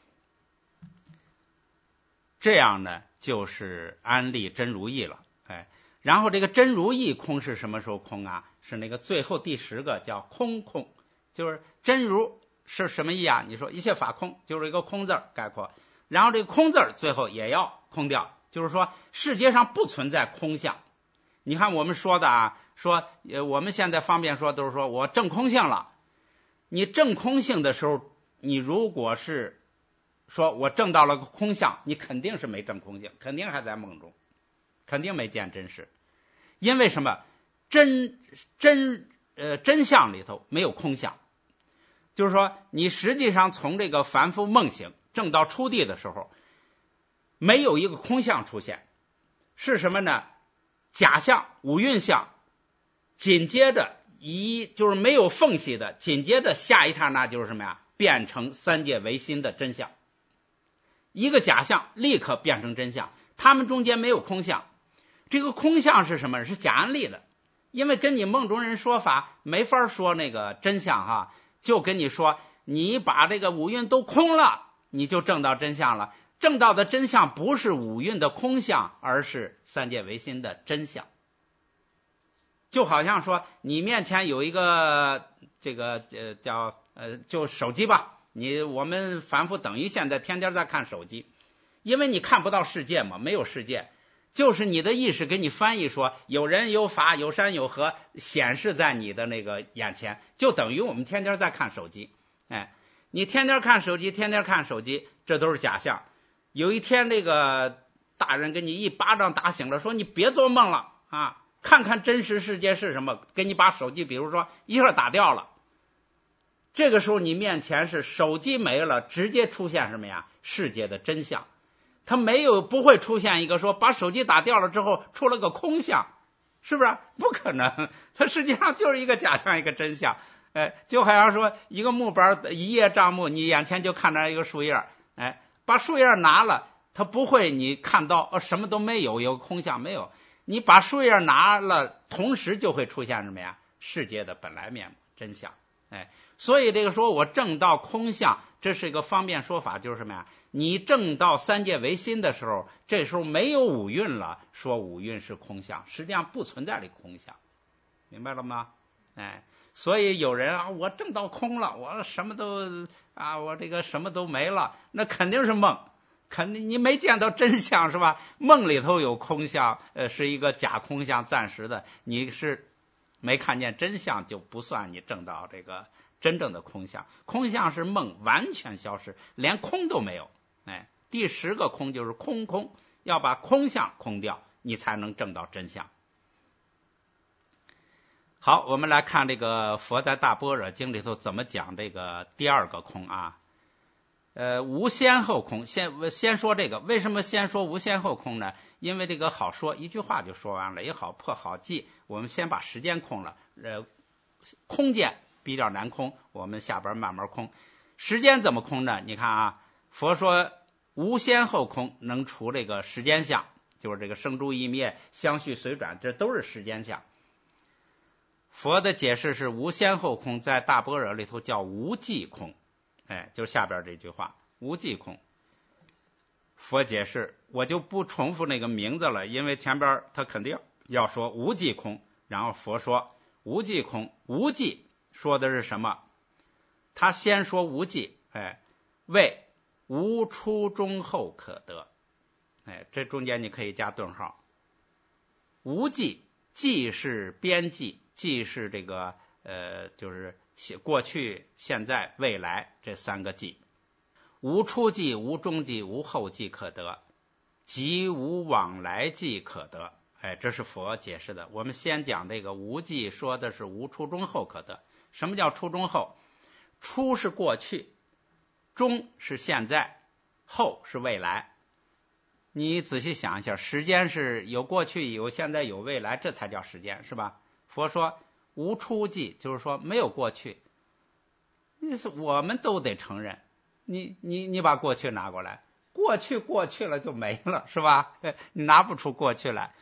S1: 这样呢就是安立真如意了，哎，然后这个真如意空是什么时候空啊？是那个最后第十个叫空空，就是真如是什么意啊？你说一切法空，就是一个空字概括，然后这个空字最后也要空掉，就是说世界上不存在空相。你看我们说的啊，说呃我们现在方便说都是说我证空性了，你证空性的时候，你如果是说我证到了个空相，你肯定是没证空性，肯定还在梦中，肯定没见真实。因为什么？真真呃真相里头没有空相，就是说你实际上从这个凡夫梦醒证到初地的时候，没有一个空相出现，是什么呢？假相五蕴相，紧接着一就是没有缝隙的，紧接着下一刹那就是什么呀？变成三界唯心的真相。一个假象立刻变成真相，他们中间没有空相。这个空相是什么？是假安立的，因为跟你梦中人说法没法说那个真相哈，就跟你说你把这个五蕴都空了，你就证到真相了。证到的真相不是五蕴的空相，而是三界唯心的真相。就好像说你面前有一个这个呃叫呃就手机吧，你我们凡夫等于现在天天在看手机，因为你看不到世界嘛，没有世界，就是你的意识给你翻译说有人有法有山有河显示在你的那个眼前，就等于我们天天在看手机。哎，你天天看手机天天看手机，这都是假象。有一天这个大人给你一巴掌打醒了，说你别做梦了啊，看看真实世界是什么，给你把手机比如说一下打掉了。这个时候你面前是手机没了，直接出现什么呀？世界的真相。它没有不会出现一个说把手机打掉了之后出了个空相，是不是？不可能，它实际上就是一个假象一个真相。哎，就好像说一个木板一叶障目，你眼前就看着一个树叶，哎，把树叶拿了，它不会你看到哦什么都没有，有空相没有。你把树叶拿了，同时就会出现什么呀？世界的本来面目真相。哎，所以这个说我证到空相，这是一个方便说法，就是什么呀？你证到三界唯心的时候，这时候没有五蕴了，说五蕴是空相，实际上不存在这个空相，明白了吗？哎，所以有人啊，我证到空了，我什么都啊，我这个什么都没了，那肯定是梦，肯定你没见到真相是吧？梦里头有空相，呃，是一个假空相，暂时的，你是没看见真相，就不算你证到这个真正的空相。空相是梦完全消失，连空都没有。哎，第十个空就是空空，要把空相空掉，你才能证到真相。好，我们来看这个佛在大般若经里头怎么讲这个第二个空啊。呃，无先后空，先先说这个，为什么先说无先后空呢？因为这个好说，一句话就说完了，也好破好记。我们先把时间空了，呃，空间比较难空，我们下边慢慢空。时间怎么空呢？你看啊，佛说无先后空，能除这个时间相，就是这个生住异灭、相续随转，这都是时间相。佛的解释是无先后空，在大般若里头叫无记空。哎，就下边这句话，无记空。佛解释，我就不重复那个名字了，因为前边他肯定要说无记空，然后佛说无记空，无记说的是什么？他先说无记，哎，为无初中后可得，哎，这中间你可以加顿号。无记，记是边际，记是这个呃，就是过去、现在、未来这三个记。无初记、无中记、无后记可得，即无往来记可得。 哎，这是佛解释的。我们先讲这个无记，说的是无初中后可得。什么叫初中后？初是过去，中是现在，后是未来。你仔细想一下，时间是有过去有现在有未来，这才叫时间，是吧？佛说无初记，就是说没有过去，我们都得承认。你你你把过去拿过来，过去过去了就没了，是吧？你拿不出过去来。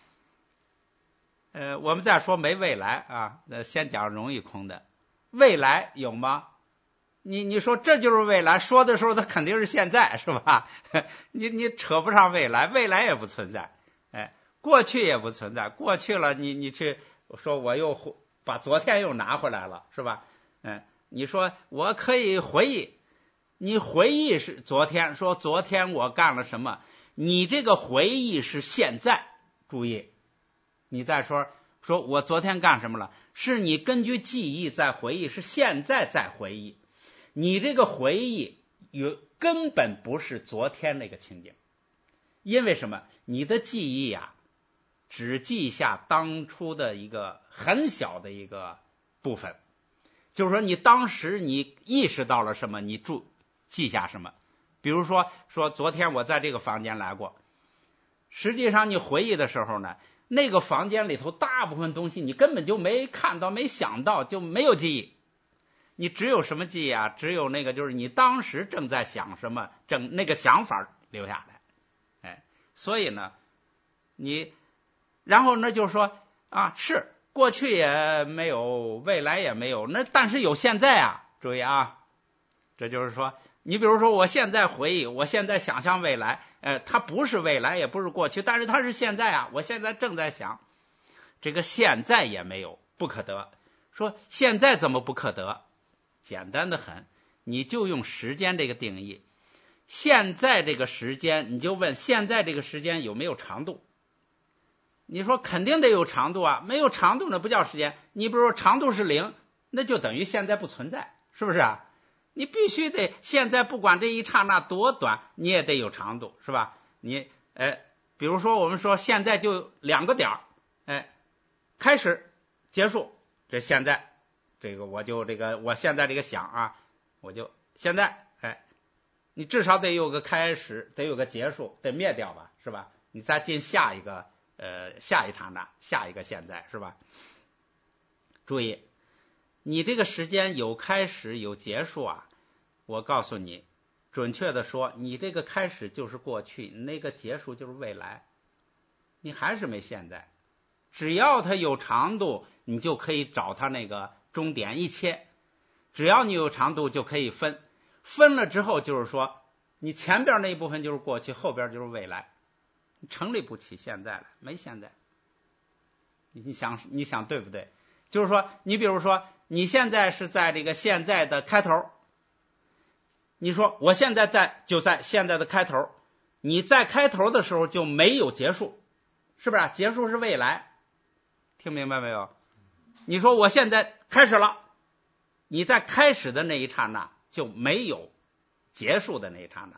S1: 呃，我们再说没未来啊，呃，先讲容易空的。未来有吗？你你说这就是未来，说的时候它肯定是现在，是吧？你你扯不上未来，未来也不存在，哎，过去也不存在，过去了你你去说我又把昨天又拿回来了，是吧？嗯，你说我可以回忆，你回忆是昨天，说昨天我干了什么，你这个回忆是现在，注意，你再说说我昨天干什么了，是你根据记忆在回忆，是现在在回忆。你这个回忆有根本不是昨天那个情景，因为什么？你的记忆啊，只记下当初的一个很小的一个部分，就是说你当时你意识到了什么，你注记下什么。比如说说昨天我在这个房间来过，实际上你回忆的时候呢，那个房间里头大部分东西你根本就没看到，没想到，就没有记忆。你只有什么记忆啊？只有那个就是你当时正在想什么，正那个想法留下来。哎，所以呢，你然后呢就是说啊，是过去也没有，未来也没有，那但是有现在啊，注意啊，这就是说，你比如说我现在回忆，我现在想象未来，呃，它不是未来，也不是过去，但是它是现在啊，我现在正在想，这个现在也没有，不可得。说现在怎么不可得？简单的很，你就用时间这个定义。现在这个时间，你就问现在这个时间有没有长度？你说肯定得有长度啊，没有长度那不叫时间。你比如说长度是零，那就等于现在不存在，是不是啊？你必须得现在不管这一刹那多短，你也得有长度，是吧？你呃，比如说我们说现在就两个点儿，哎，开始结束，这现在。这个我就这个我现在这个想啊，我就现在哎，你至少得有个开始，得有个结束，得灭掉吧，是吧？你再进下一个呃下一刹那，下一个现在，是吧？注意，你这个时间有开始有结束啊，我告诉你，准确的说，你这个开始就是过去，那个结束就是未来，你还是没现在。只要它有长度，你就可以找它那个终点一切，只要你有长度就可以分，分了之后就是说你前边那一部分就是过去，后边就是未来，你成立不起现在来，没现在。你想你想对不对？就是说你比如说你现在是在这个现在的开头，你说我现在在就在现在的开头，你在开头的时候就没有结束，是不是？结束是未来，听明白没有？你说我现在开始了，你在开始的那一刹那就没有结束的那一刹那，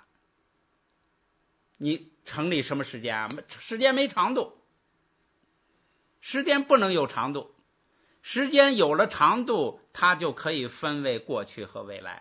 S1: 你成立什么时间啊？时间没长度，时间不能有长度，时间有了长度，它就可以分为过去和未来。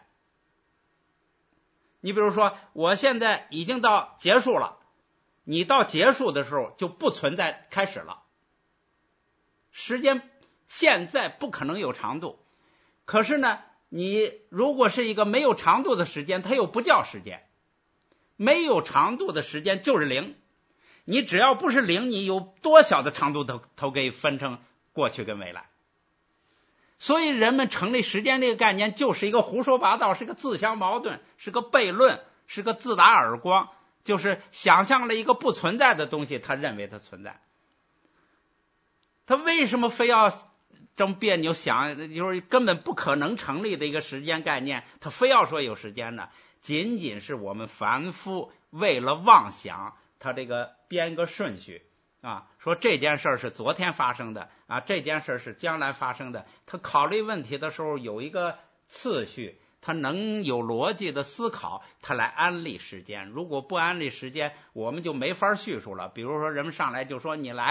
S1: 你比如说我现在已经到结束了，你到结束的时候就不存在开始了，时间现在不可能有长度，可是呢，你如果是一个没有长度的时间，它又不叫时间。没有长度的时间就是零，你只要不是零，你有多小的长度都都可以分成过去跟未来。所以人们成立时间这个概念就是一个胡说八道，是个自相矛盾，是个悖论，是个自打耳光，就是想象了一个不存在的东西，他认为它存在。他为什么非要这么别扭想，就是根本不可能成立的一个时间概念，他非要说有时间呢？仅仅是我们凡夫为了妄想，他这个编个顺序啊，说这件事是昨天发生的啊，这件事是将来发生的，他考虑问题的时候有一个次序，他能有逻辑的思考，他来安立时间。如果不安立时间，我们就没法叙述了。比如说人们上来就说你来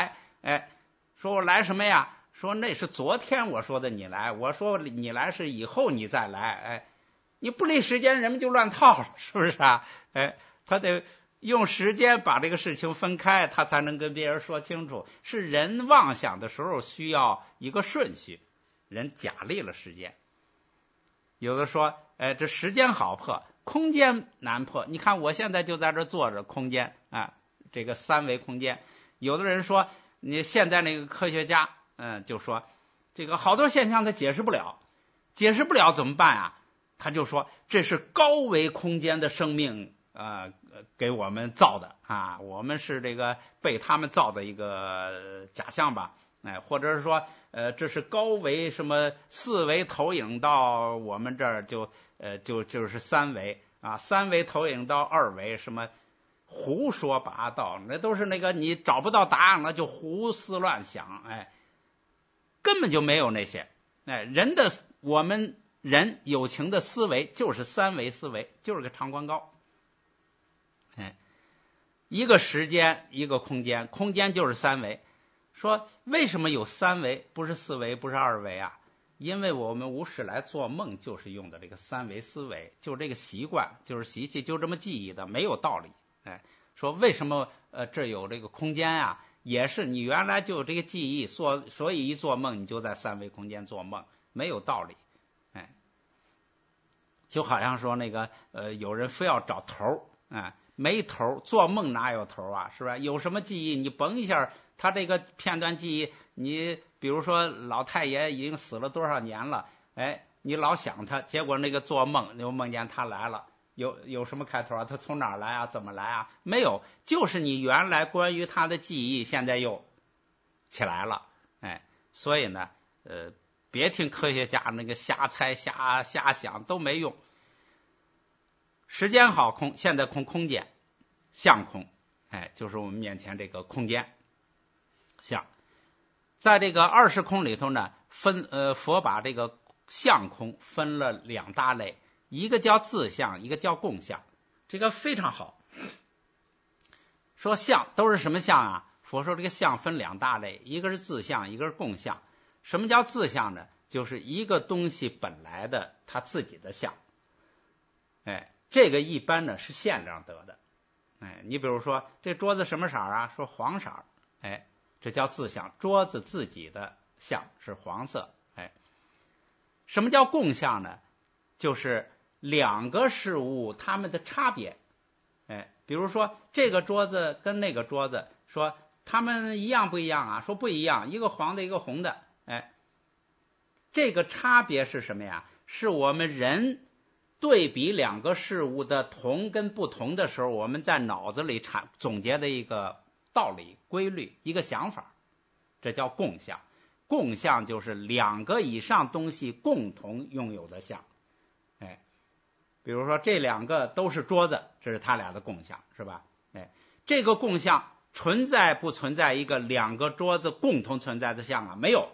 S1: 哎，说我来什么呀？说那是昨天我说的你来，我说你来是以后你再来，哎，你不离时间，人们就乱套了，是不是啊？哎，他得用时间把这个事情分开，他才能跟别人说清楚。是人妄想的时候需要一个顺序，人假立了时间。有的说，哎，这时间好破，空间难破。你看我现在就在这坐着，空间啊，这个三维空间。有的人说，你现在那个科学家，嗯，就说这个好多现象他解释不了，解释不了怎么办啊？他就说这是高维空间的生命呃给我们造的啊，我们是这个被他们造的一个假象吧，哎，或者是说呃这是高维什么四维投影到我们这儿就呃就就是三维啊，三维投影到二维什么。胡说八道，那都是那个你找不到答案了就胡思乱想，哎，根本就没有那些，哎，人的我们人有情的思维就是三维思维，就是个长宽高，哎，一个时间一个空间，空间就是三维。说为什么有三维不是四维不是二维啊？因为我们无始来做梦就是用的这个三维思维，就这个习惯就是习气，就这么记忆的，没有道理。哎，说为什么呃这有这个空间啊？也是你原来就有这个记忆，所所以一做梦你就在三维空间做梦，没有道理。哎，就好像说那个呃有人非要找头，哎，没头，做梦哪有头啊？是吧？有什么记忆你甭一下，他这个片段记忆，你比如说老太爷已经死了多少年了，哎，你老想他，结果那个做梦又梦见他来了。有有什么开头啊？他从哪儿来啊？怎么来啊？没有，就是你原来关于他的记忆现在又起来了，哎，所以呢，呃，别听科学家那个瞎猜瞎瞎想都没用。时间好空，现在空空间，相空，哎，就是我们面前这个空间相，在这个二时空里头呢，分呃佛把这个相空分了两大类。一个叫自相，一个叫共相，这个非常好。说相都是什么相啊？佛说这个相分两大类，一个是自相，一个是共相。什么叫自相呢？就是一个东西本来的它自己的相。哎，这个一般呢是限量得的。哎，你比如说这桌子什么色啊？说黄色，哎，这叫自相，桌子自己的相是黄色。哎，什么叫共相呢？就是两个事物它们的差别，哎，比如说这个桌子跟那个桌子，说它们一样不一样啊？说不一样，一个黄的，一个红的，哎，这个差别是什么呀？是我们人对比两个事物的同跟不同的时候，我们在脑子里产总结的一个道理、规律、一个想法，这叫共相。共相就是两个以上东西共同拥有的相。哎，比如说这两个都是桌子，这是他俩的共相，是吧？哎，这个共相存在不存在一个两个桌子共同存在的相啊？没有。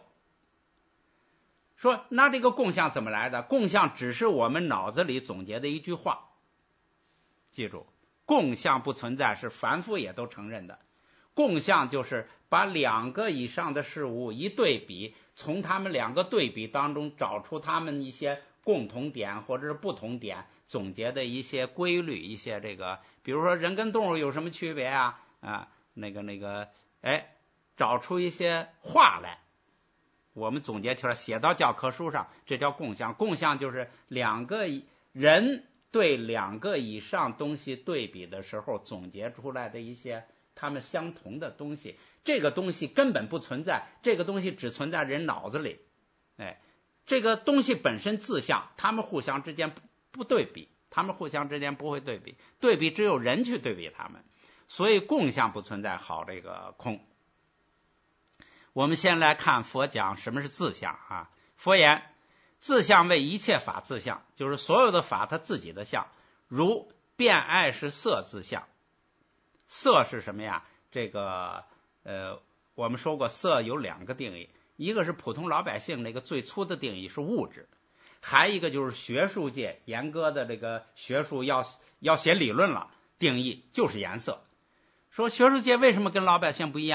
S1: 说那这个共相怎么来的？共相只是我们脑子里总结的一句话。记住，共相不存在是凡夫也都承认的。共相就是把两个以上的事物一对比，从他们两个对比当中找出他们一些共同点或者是不同点，总结的一些规律，一些这个，比如说人跟动物有什么区别啊？啊，那个那个，哎，找出一些话来，我们总结出来写到教科书上，这叫共相。共相就是两个人对两个以上东西对比的时候总结出来的一些他们相同的东西。这个东西根本不存在，这个东西只存在人脑子里，哎。这个东西本身自相，他们互相之间不不对比，他们互相之间不会对比，对比只有人去对比他们，所以共相不存在。好，这个空，我们先来看佛讲什么是自相啊。佛言自相为一切法自相，就是所有的法它自己的相，如变爱是色自相。色是什么呀？这个呃，我们说过色有两个定义。一个是普通老百姓那个最粗的定义是物质，还一个就是学术界严格的这个学术要要写理论了，定义就是颜色。说学术界为什么跟老百姓不一样啊？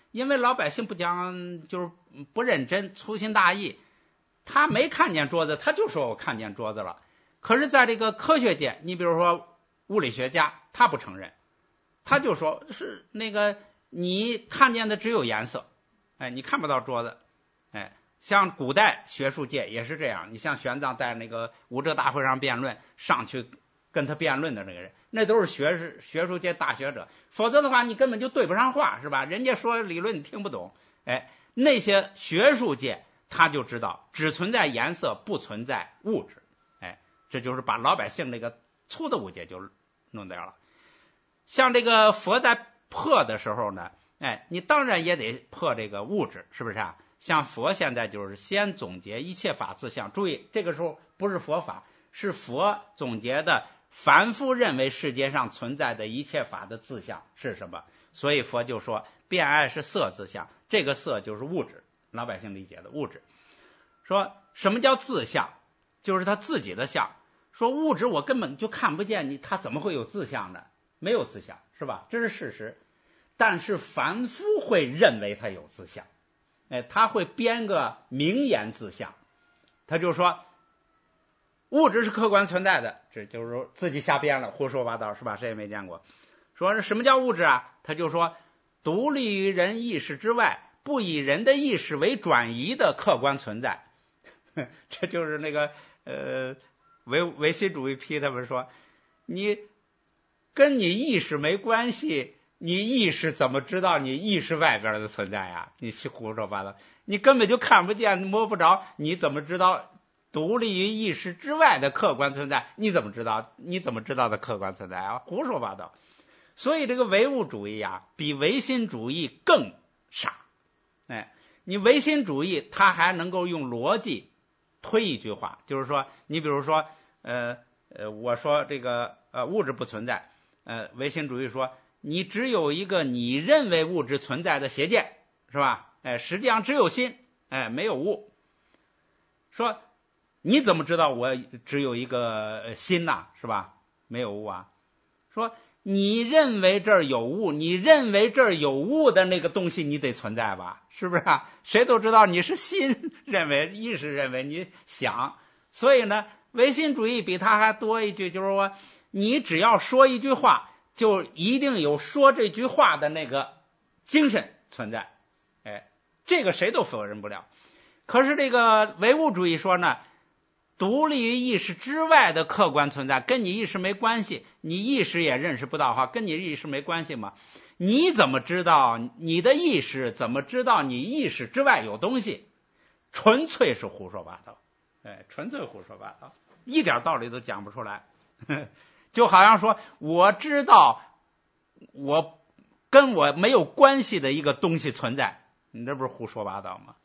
S1: 因为老百姓不讲，就是不认真，粗心大意，他没看见桌子，他就说我看见桌子了。可是在这个科学界，你比如说物理学家，他不承认，他就说是那个你看见的只有颜色，哎，你看不到桌子。哎，像古代学术界也是这样，你像玄奘在那个武哲大会上辩论，上去跟他辩论的那个人，那都是学士学术界大学者，否则的话你根本就对不上话，是吧？人家说理论你听不懂。哎，那些学术界他就知道只存在颜色，不存在物质。哎，这就是把老百姓那个粗的误解就弄掉了。像这个佛在破的时候呢，哎，你当然也得破这个物质，是不是啊？像佛现在就是先总结一切法自相，注意这个时候不是佛法，是佛总结的凡夫认为世界上存在的一切法的自相是什么。所以佛就说变爱是色自相，这个色就是物质，老百姓理解的物质。说什么叫自相，就是他自己的相。说物质我根本就看不见你，他怎么会有自相呢？没有自相，是吧？这是事实。但是凡夫会认为他有自相，哎，他会编个名言自相，他就说物质是客观存在的，这就是说自己瞎编了，胡说八道，是吧？谁也没见过。说什么叫物质啊？他就说独立于人意识之外，不以人的意识为转移的客观存在。这就是那个呃唯唯心主义批他们说，你跟你意识没关系，你意识怎么知道你意识外边的存在呀？你去胡说八道，你根本就看不见摸不着，你怎么知道独立于意识之外的客观存在？你怎么知道？你怎么知道的客观存在啊？胡说八道。所以这个唯物主义啊，比唯心主义更傻。哎，你唯心主义它还能够用逻辑推一句话，就是说你比如说呃呃我说这个呃物质不存在，呃唯心主义说你只有一个你认为物质存在的邪见，是吧？哎，实际上只有心，哎，没有物。说你怎么知道我只有一个心呐、啊，是吧？没有物啊。说你认为这儿有物，你认为这儿有物的那个东西你得存在吧，是不是啊？谁都知道你是心认为，意识认为，你想。所以呢，唯心主义比他还多一句，就是说你只要说一句话，就一定有说这句话的那个精神存在。哎，这个谁都否认不了。可是这个唯物主义说呢，独立于意识之外的客观存在跟你意识没关系，你意识也认识不到哈，跟你意识没关系嘛。你怎么知道你的意识怎么知道你意识之外有东西？纯粹是胡说八道，哎，纯粹胡说八道，一点道理都讲不出来。就好像说我知道我跟我没有关系的一个东西存在，你这不是胡说八道吗？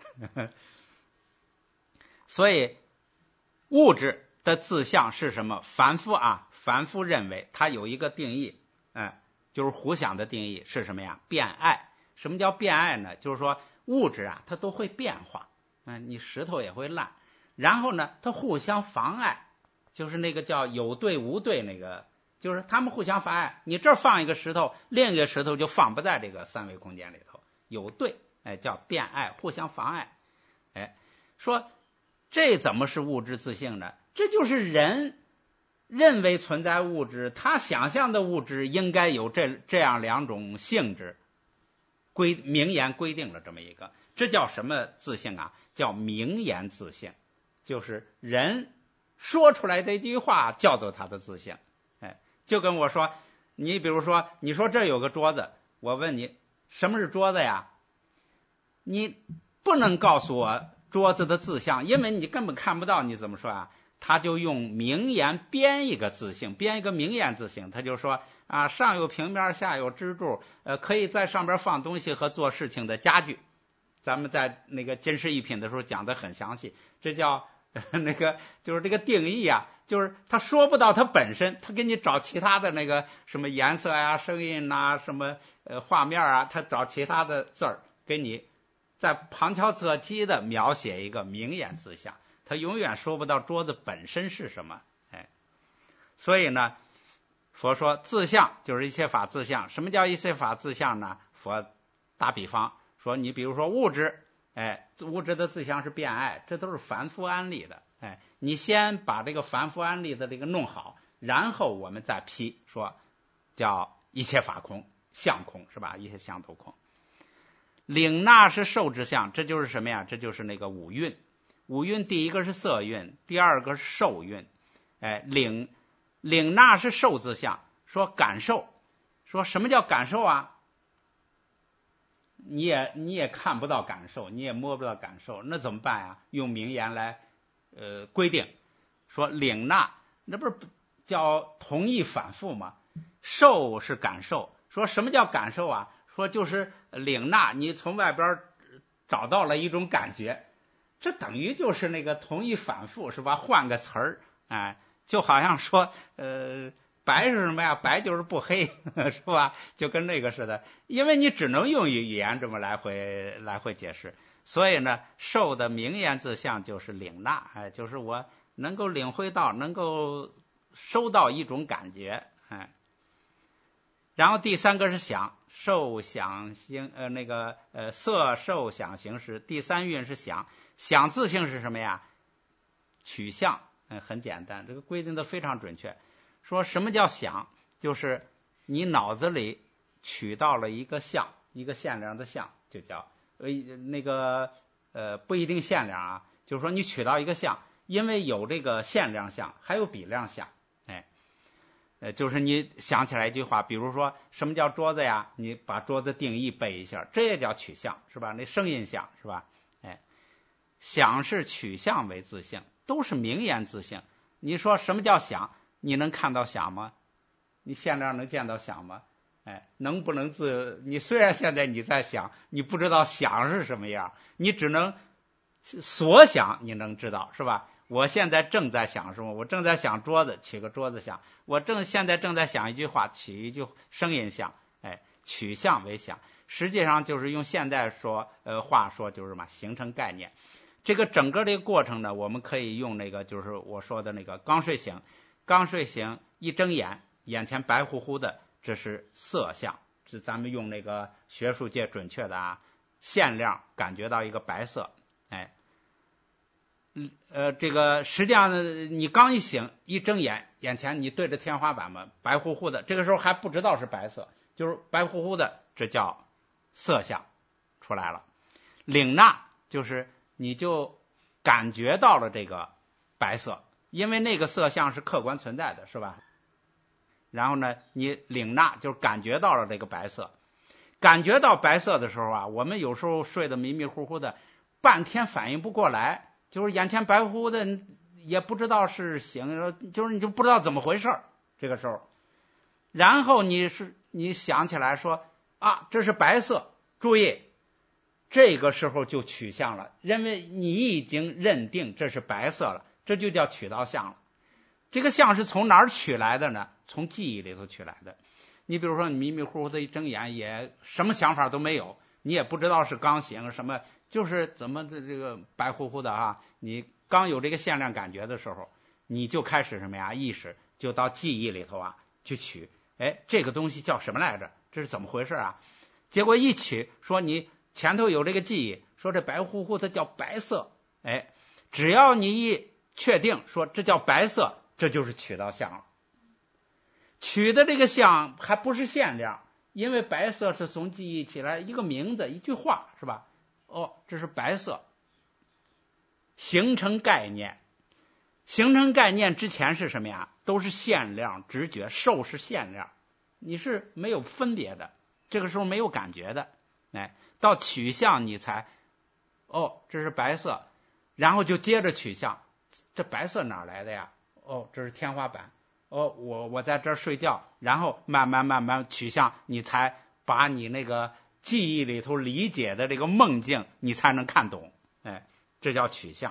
S1: 所以物质的自相是什么？凡夫啊，凡夫认为它有一个定义，嗯，就是胡想的定义是什么呀？变爱。什么叫变爱呢？就是说物质啊，它都会变化，嗯，你石头也会烂，然后呢，它互相妨碍，就是那个叫有对无对，那个就是他们互相妨碍。你这儿放一个石头，另一个石头就放不在这个三维空间里头，有对，哎，叫变爱，互相妨碍。哎，说这怎么是物质自性呢？这就是人认为存在物质，他想象的物质应该有这这样两种性质，规名言规定了这么一个，这叫什么自性啊？叫名言自性，就是人说出来的一句话叫做他的自性。哎，就跟我说，你比如说你说这有个桌子，我问你什么是桌子呀？你不能告诉我桌子的自相，因为你根本看不到，你怎么说啊？他就用名言编一个自性，编一个名言自性，他就说啊，上有平面，下有支柱，呃，可以在上边放东西和做事情的家具。咱们在那个金石一品的时候讲得很详细，这叫那个就是这个定义啊，就是他说不到它本身，他给你找其他的那个什么颜色呀、声音呐、什么呃画面啊，他找其他的字儿给你在旁敲侧击的描写一个名言自相，他永远说不到桌子本身是什么。哎，所以呢，佛说自相就是一切法自相。什么叫一切法自相呢？佛打比方说，你比如说物质，哎，物质的自相是变爱，这都是凡夫安立的，哎，你先把这个凡夫安立的这个弄好，然后我们再批说叫一切法空，相空是吧？一切相都空。领纳是受之相，这就是什么呀？这就是那个五蕴。五蕴第一个是色蕴，第二个是受蕴。哎，领领纳是受之相，说感受，说什么叫感受啊？你也你也看不到感受，你也摸不到感受，那怎么办呀？用名言来呃规定，说领纳，那不是叫同义反复吗？受是感受，说什么叫感受啊？说就是领纳，你从外边找到了一种感觉，这等于就是那个同义反复是吧？换个词儿，哎，就好像说呃。白是什么呀？白就是不黑，是吧？就跟那个似的，因为你只能用语言这么来回来回解释。所以呢，受的名言字相就是领纳，哎，就是我能够领会到，能够收到一种感觉，哎。然后第三个是想，受想行呃那个呃色受想行识，第三蕴是想，想字性是什么呀？取向，嗯，很简单，这个规定的非常准确。说什么叫想？就是你脑子里取到了一个相，一个限量的相，就叫呃那个呃不一定限量啊，就是说你取到一个相，因为有这个限量相，还有比量相，哎，呃就是你想起来一句话，比如说什么叫桌子呀？你把桌子定义背一下，这也叫取相，是吧？那声音相是吧？哎，想是取相为自性，都是名言自性。你说什么叫想？你能看到想吗？你现在能见到想吗？哎，能不能自？你虽然现在你在想，你不知道想是什么样，你只能所想，你能知道是吧？我现在正在想什么？我正在想桌子，取个桌子想；我正现在正在想一句话，取一句声音想。哎，取相为想，实际上就是用现在说呃话说就是什么？形成概念。这个整个这个过程呢，我们可以用那个就是我说的那个刚睡醒。刚睡醒，一睁眼，眼前白乎乎的，这是色相，是咱们用那个学术界准确的啊，限量感觉到一个白色，哎，呃，这个实际上呢，你刚一醒，一睁眼，眼前你对着天花板嘛，白乎乎的，这个时候还不知道是白色，就是白乎乎的，这叫色相出来了。领纳就是你就感觉到了这个白色。因为那个色相是客观存在的，是吧？然后呢，你领纳就是感觉到了这个白色，感觉到白色的时候啊，我们有时候睡得迷迷糊糊的，半天反应不过来，就是眼前白乎乎的，也不知道是醒，就是你就不知道怎么回事这个时候，然后你是你想起来说啊，这是白色，注意，这个时候就取向了，因为你已经认定这是白色了。这就叫取到相了。这个相是从哪儿取来的呢？从记忆里头取来的。你比如说，你迷迷糊糊的一睁眼，也什么想法都没有，你也不知道是刚醒什么，就是怎么的这个白乎乎的啊。你刚有这个限量感觉的时候，你就开始什么呀？意识就到记忆里头啊去取。哎，这个东西叫什么来着？这是怎么回事啊？结果一取，说你前头有这个记忆，说这白乎乎的叫白色。哎，只要你一确定说这叫白色，这就是取到相了。取的这个相还不是限量，因为白色是从记忆起来一个名字一句话是吧？哦，这是白色，形成概念。形成概念之前是什么呀？都是限量直觉，受是限量，你是没有分别的，这个时候没有感觉的。哎，到取向你才哦，这是白色，然后就接着取向。这白色哪来的呀？哦，这是天花板。哦，我我在这儿睡觉，然后慢慢慢慢取向，你才把你那个记忆里头理解的这个梦境，你才能看懂。哎，这叫取向。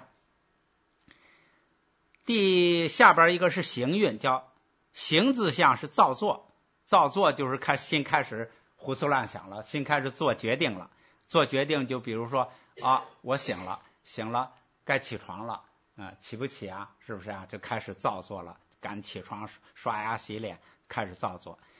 S1: 第下边一个是行运，叫行字相是造作，造作就是开心开始胡思乱想了，心开始做决定了。做决定就比如说啊，我醒了，醒了该起床了。啊、呃，起不起啊？是不是啊？就开始造作了，赶起床刷牙洗脸，开始造作。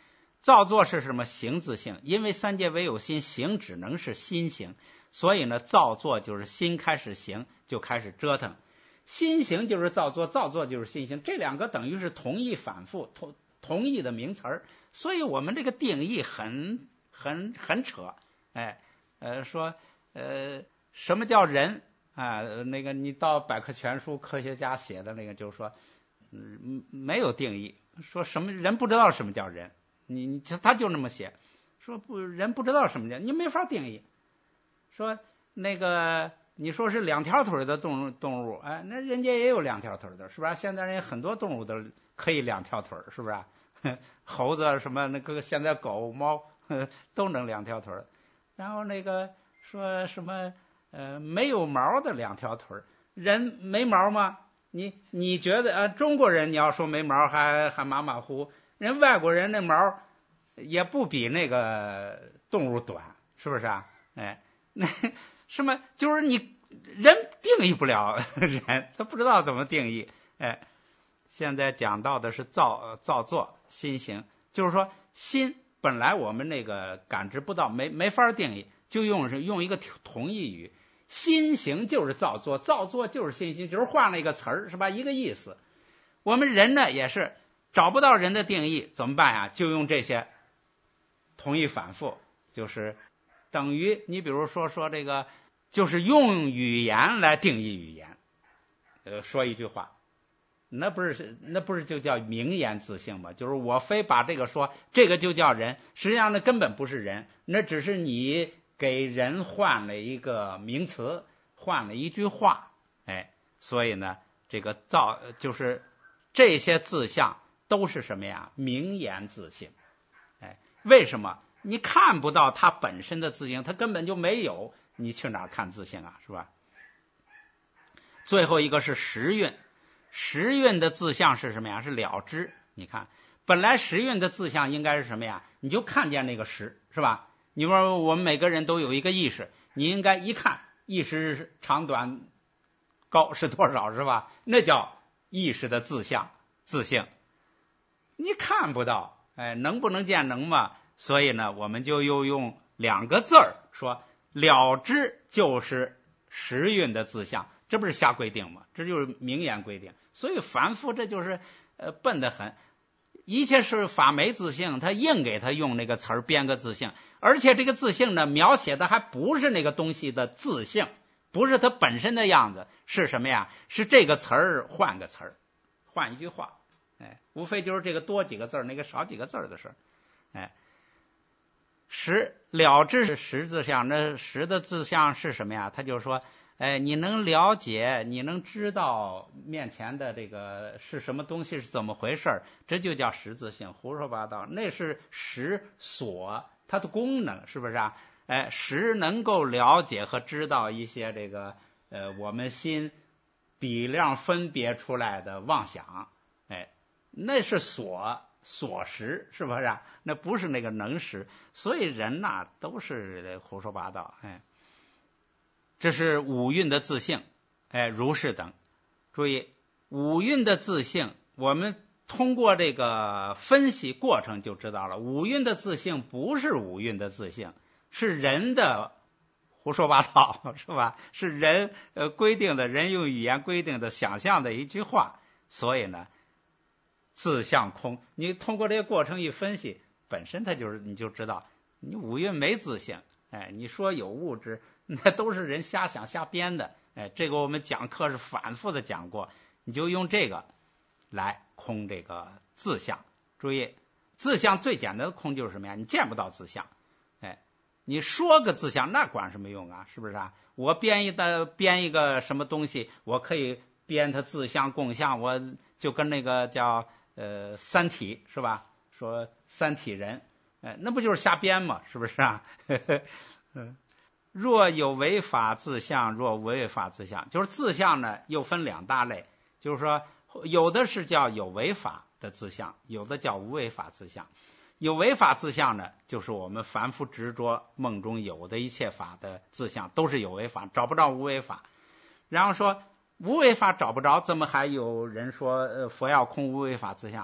S1: 造作是什么？形自性，因为三界唯有心，形只能是心形，所以呢，造作就是心开始行，就开始折腾。心行就是造作，造作就是心行，这两个等于是同义反复，同同义的名词儿，所以我们这个定义很很很扯，哎，呃，说呃，什么叫人啊？那个你到百科全书，科学家写的那个就是说，嗯，没有定义，说什么人不知道什么叫人，你你他就那么写，说不人不知道什么叫，你没法定义，说那个。你说是两条腿的动动物，哎，那人家也有两条腿的，是吧？现在人很多动物都可以两条腿，是不是？猴子什么那个，现在狗猫都能两条腿。然后那个说什么呃没有毛的两条腿，人没毛吗？你你觉得啊？中国人你要说没毛还还马马虎，人外国人那毛也不比那个动物短，是不是啊？哎，那。什么？就是你人定义不了人，他不知道怎么定义。哎，现在讲到的是造造作心行，就是说心本来我们那个感知不到，没没法定义，就用是用一个同义语，心行就是造作，造作就是心行，就是换了一个词儿，是吧？一个意思。我们人呢也是找不到人的定义，怎么办呀？就用这些同义反复，就是。等于你比如说说这个，就是用语言来定义语言，呃，说一句话，那不是那不是就叫名言自性吗？就是我非把这个说，这个就叫人，实际上那根本不是人，那只是你给人换了一个名词，换了一句话，哎，所以呢，这个造就是这些自相都是什么呀？名言自性，哎，为什么？你看不到它本身的自性，它根本就没有，你去哪儿看自性啊？是吧？最后一个是时运，时运的自相是什么呀？是了知。你看，本来时运的自相应该是什么呀？你就看见那个时，是吧？你说我们每个人都有一个意识，你应该一看意识长短高是多少，是吧？那叫意识的自相自性。你看不到，哎，能不能见能吗？所以呢，我们就又用两个字儿说了知就是时运的自相，这不是瞎规定吗？这就是明言规定。所以凡夫这就是呃笨得很，一切是法没自性，他硬给他用那个词儿编个自性，而且这个自性呢，描写的还不是那个东西的自性，不是它本身的样子，是什么呀？是这个词儿换个词儿，换一句话，哎，无非就是这个多几个字儿，那个少几个字儿的事儿，哎。识了知是识自相，那识的自相是什么呀？他就说，哎，你能了解，你能知道面前的这个是什么东西是怎么回事，这就叫识自性。胡说八道，那是识所它的功能，是不是啊？哎，识能够了解和知道一些这个呃我们心比量分别出来的妄想，哎，那是所。所识是不是啊？那不是那个能识，所以人呐、啊、都是胡说八道。哎，这是五蕴的自性，哎，如是等。注意，五蕴的自性，我们通过这个分析过程就知道了，五蕴的自性不是五蕴的自性，是人的胡说八道，是吧？是人呃规定的，人用语言规定的想象的一句话，所以呢。自相空，你通过这个过程一分析，本身它就是你就知道，你五蕴没自性，哎，你说有物质，那都是人瞎想瞎编的，哎，这个我们讲课是反复的讲过，你就用这个来空这个自相。注意，自相最简单的空就是什么呀？你见不到自相，哎，你说个自相那管什么用啊？是不是啊？我编一个编一个什么东西，我可以编它自相共相，我就跟那个叫。呃，三体是吧？说三体人，哎，那不就是瞎编吗？是不是啊？嗯，若有为法自相，若无为法自相，就是自相呢，又分两大类，就是说，有的是叫有为法的自相，有的叫无为法自相。有为法自相呢，就是我们凡夫执着梦中有的一切法的自相，都是有为法，找不着无为法。然后说。无为法找不着，怎么还有人说呃佛要空无为法自相？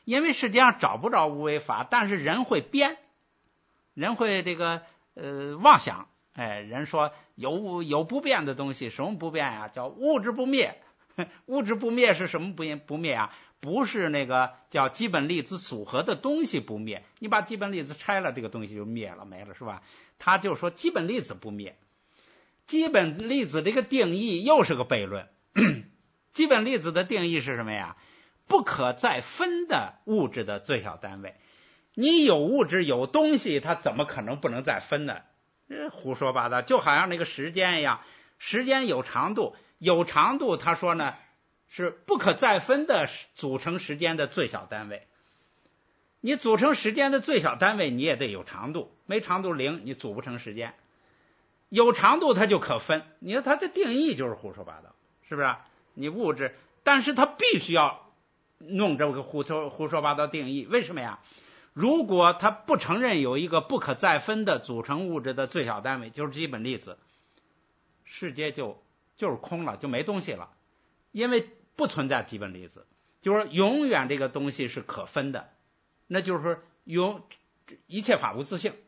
S1: 因为世界上找不着无为法，但是人会编，人会这个呃妄想。哎，人说有有不变的东西，什么不变呀？叫物质不灭。物质不灭是什么不不灭啊？不是那个叫基本粒子组合的东西不灭，你把基本粒子拆了，这个东西就灭了，没了，是吧？他就说基本粒子不灭。基本粒子这个定义又是个悖论。基本粒子的定义是什么呀？不可再分的物质的最小单位。你有物质有东西，它怎么可能不能再分呢？胡说八道，就好像那个时间一样，时间有长度，有长度他说呢是不可再分的组成时间的最小单位。你组成时间的最小单位你也得有长度，没长度零你组不成时间。有长度它就可分，你说它的定义就是胡说八道，是不是？你物质，但是它必须要弄这个胡说胡说八道定义，为什么呀？如果它不承认有一个不可再分的组成物质的最小单位，就是基本粒子，世界就就是空了，就没东西了，因为不存在基本粒子，就是说永远这个东西是可分的，那就是说永一切法无自性。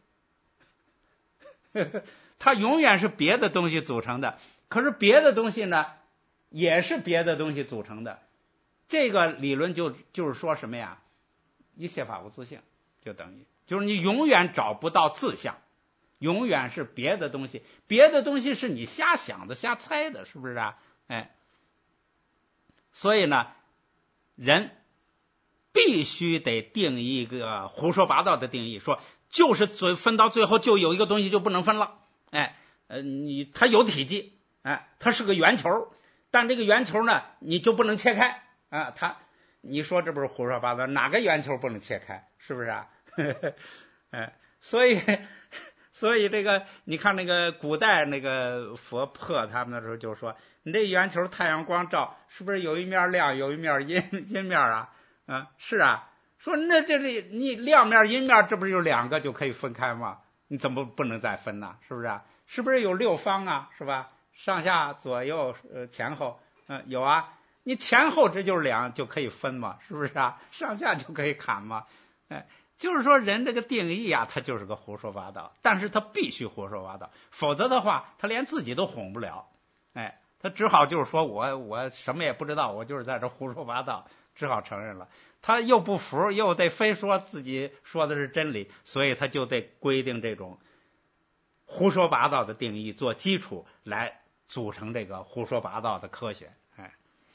S1: 它永远是别的东西组成的，可是别的东西呢也是别的东西组成的。这个理论就就是说什么呀？一切法无自性，就等于就是你永远找不到自相，永远是别的东西，别的东西是你瞎想的瞎猜的，是不是啊？哎，所以呢人必须得定义一个胡说八道的定义，说就是最分到最后就有一个东西就不能分了。哎，呃，你它有体积，哎，它是个圆球，但这个圆球呢，你就不能切开啊。它，你说这不是胡说八道？哪个圆球不能切开？是不是啊？哎，所以，所以这个，你看那个古代那个佛破他们的时候就说，你这圆球太阳光照，是不是有一面亮，有一面阴阴面啊？啊，是啊。说那这里你亮面阴面，这不是有两个就可以分开吗？你怎么不能再分呢？是不是啊？是不是有六方啊？是吧？上下左右呃前后，嗯、呃，有啊。你前后这就是两就可以分嘛？是不是啊？上下就可以砍嘛？哎，就是说人这个定义啊，他就是个胡说八道，但是他必须胡说八道，否则的话，他连自己都哄不了。哎，他只好就是说我我什么也不知道，我就是在这胡说八道，只好承认了。他又不服，又得非说自己说的是真理，所以他就得规定这种胡说八道的定义做基础，来组成这个胡说八道的科学。哎，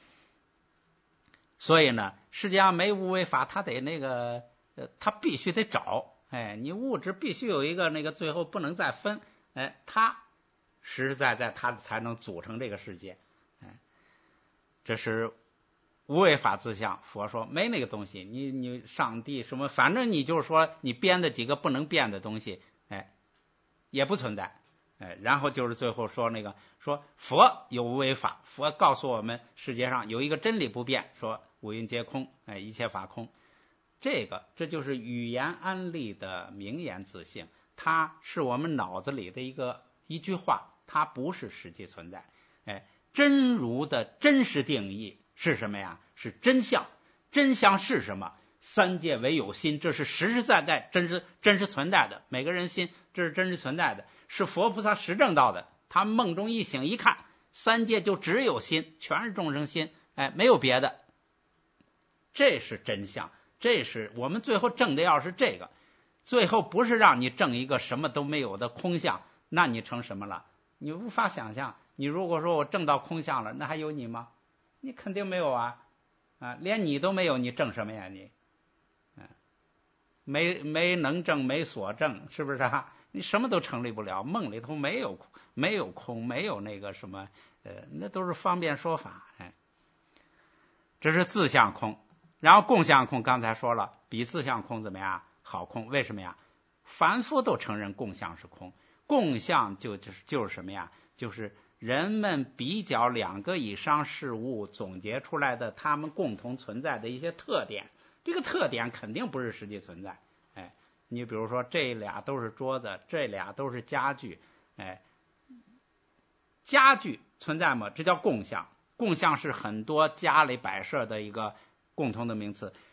S1: 所以呢，世界上没无为法，他得那个，呃，他必须得找。哎，你物质必须有一个那个最后不能再分，哎，它实实在在它才能组成这个世界。哎，这是无为法自相，佛说没那个东西，你你上帝什么，反正你就是说你编的几个不能变的东西，哎，也不存在。哎，然后就是最后说那个说佛有无为法，佛告诉我们世界上有一个真理不变，说五蕴皆空，哎，一切法空。这个这就是语言安立的名言自性，它是我们脑子里的一个一句话，它不是实际存在。哎，真如的真实定义是什么呀？是真相。真相是什么？三界唯有心，这是实实在在真实真实存在的。每个人心，这是真实存在的，是佛菩萨实证到的。他梦中一醒一看，三界就只有心，全是众生心，哎，没有别的。这是真相，这是我们最后证的。要是这个，最后不是让你证一个什么都没有的空相，那你成什么了？你无法想象。你如果说我证到空相了，那还有你吗？你肯定没有啊！啊，连你都没有，你证什么呀你？啊，没没能证，没所证，是不是啊？你什么都成立不了。梦里头没有没有空，没有那个什么，呃，那都是方便说法。哎，这是自相空。然后共相空，刚才说了，比自相空怎么样？好空。为什么呀？凡夫都承认共相是空。共相就就是就是什么呀？就是人们比较两个以上事物总结出来的他们共同存在的一些特点，这个特点肯定不是实际存在。哎，你比如说这俩都是桌子，这俩都是家具，哎，家具存在吗？这叫共相。共相是很多家里摆设的一个共同的名词。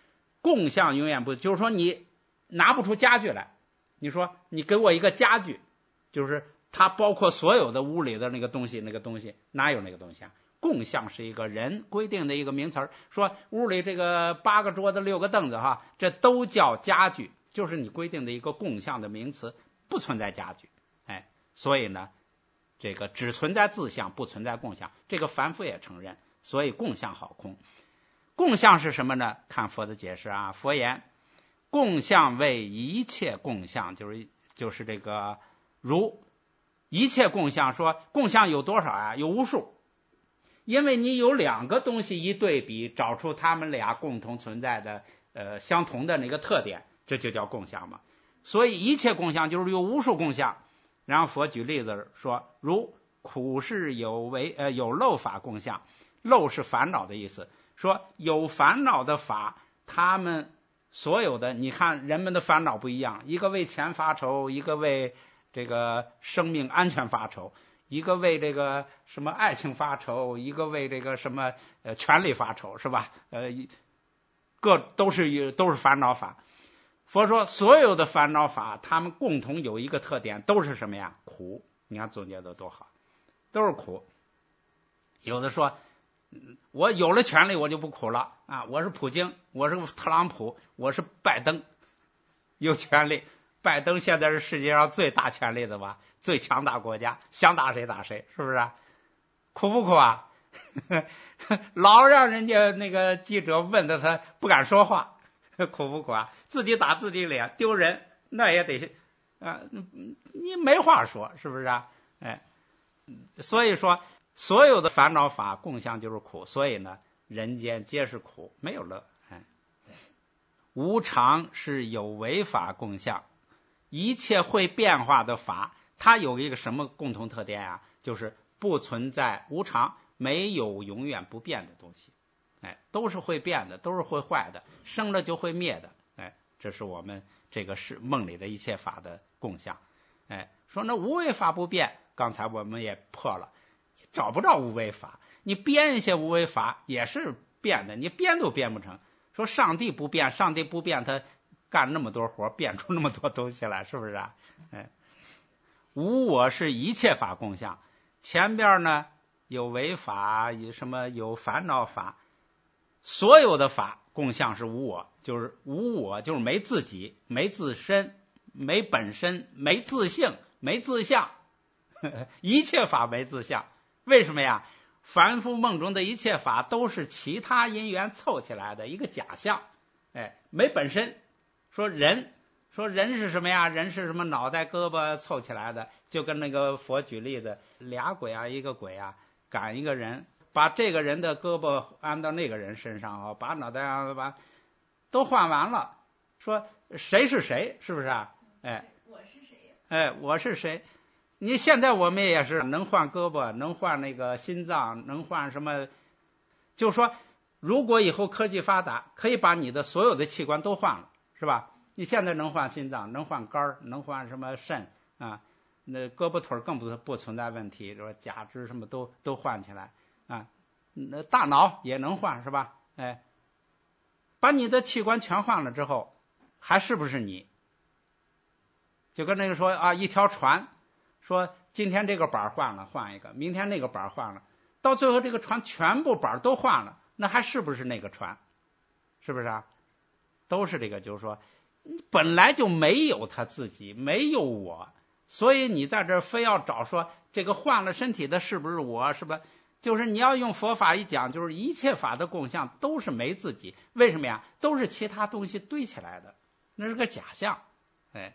S1: 共相永远不，就是说你拿不出家具来，你说你给我一个家具，就是它包括所有的屋里的那个东西，那个东西哪有那个东西啊？共相是一个人规定的一个名词，说屋里这个八个桌子六个凳子哈，这都叫家具，就是你规定的一个共相的名词，不存在家具。哎，所以呢，这个只存在自相，不存在共相，这个凡夫也承认，所以共相好空。共相是什么呢？看佛的解释啊，佛言共相为一切共相，就是就是这个如一切共相，说共相有多少啊？有无数。因为你有两个东西一对比，找出他们俩共同存在的呃相同的那个特点，这就叫共相嘛。所以一切共相就是有无数共相。然后佛举例子说，如苦是有为呃有漏法共相，漏是烦恼的意思，说有烦恼的法，他们所有的，你看人们的烦恼不一样，一个为钱发愁，一个为这个生命安全发愁，一个为这个什么爱情发愁，一个为这个什么呃权力发愁，是吧？呃，各都是都是烦恼法。佛说所有的烦恼法，他们共同有一个特点，都是什么呀？苦。你看总结的多好，都是苦。有的说，我有了权力我就不苦了啊！我是普京，我是特朗普，我是拜登，有权力。拜登现在是世界上最大权力的吧，最强大国家，想打谁打谁，是不是啊？苦不苦啊？老让人家那个记者问的他不敢说话，苦不苦啊？自己打自己脸，丢人，那也得啊，你没话说，是不是啊？哎，所以说所有的烦恼法共相就是苦，所以呢，人间皆是苦，没有乐。哎，无常是有为法共相。一切会变化的法，它有一个什么共同特点啊？就是不存在无常，没有永远不变的东西。哎，都是会变的，都是会坏的，生了就会灭的。哎，这是我们这个是梦里的一切法的共相。哎，说那无为法不变，刚才我们也破了，找不着无为法，你编一些无为法也是变的，你编都编不成。说上帝不变，上帝不变，他干那么多活，变出那么多东西来，是不是啊？哎，无我是一切法共相。前边呢有为法，有什么有烦恼法，所有的法共相是无我，就是无我，就是没自己，没自身，没本身，没自性，没自相，呵呵，一切法没自相。为什么呀？凡夫梦中的一切法都是其他因缘凑起来的一个假象，哎，没本身。说人，说人是什么呀？人是什么？脑袋胳膊凑起来的，就跟那个佛举例子，俩鬼啊，一个鬼啊，赶一个人，把这个人的胳膊安到那个人身上啊，把脑袋啊，把都换完了，说谁是谁？是不是啊？哎，
S2: 我是谁呀？
S1: 哎，我是谁？你现在我们也是能换胳膊，能换那个心脏，能换什么？就说如果以后科技发达，可以把你的所有的器官都换了。是吧？你现在能换心脏，能换肝，能换什么肾啊？那胳膊腿更不不存在问题，说假肢什么都都换起来啊。那大脑也能换，是吧？哎，把你的器官全换了之后，还是不是你？就跟那个说啊，一条船，说今天这个板换了，换一个，明天那个板换了，到最后这个船全部板都换了，那还是不是那个船？是不是啊？都是这个，就是说本来就没有他自己，没有我，所以你在这非要找说这个换了身体的是不是我，是吧？就是你要用佛法一讲，就是一切法的共相都是没自己，为什么呀？都是其他东西堆起来的，那是个假象。哎，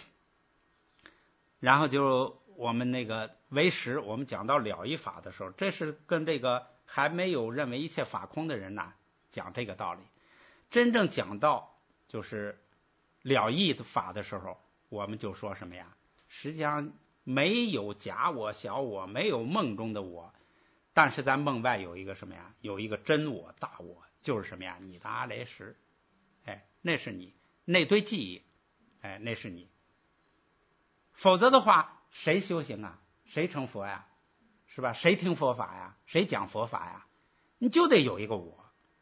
S1: 然后就我们那个唯识，我们讲到了义法的时候，这是跟这个还没有认为一切法空的人呐讲这个道理。真正讲到就是了义法的时候，我们就说什么呀？实际上没有假我、小我，没有梦中的我，但是在梦外有一个什么呀？有一个真我、大我，就是什么呀？你的阿赖识，哎，那是你，那堆记忆，哎，那是你。否则的话，谁修行啊？谁成佛呀？是吧？谁听佛法呀？谁讲佛法呀？你就得有一个我。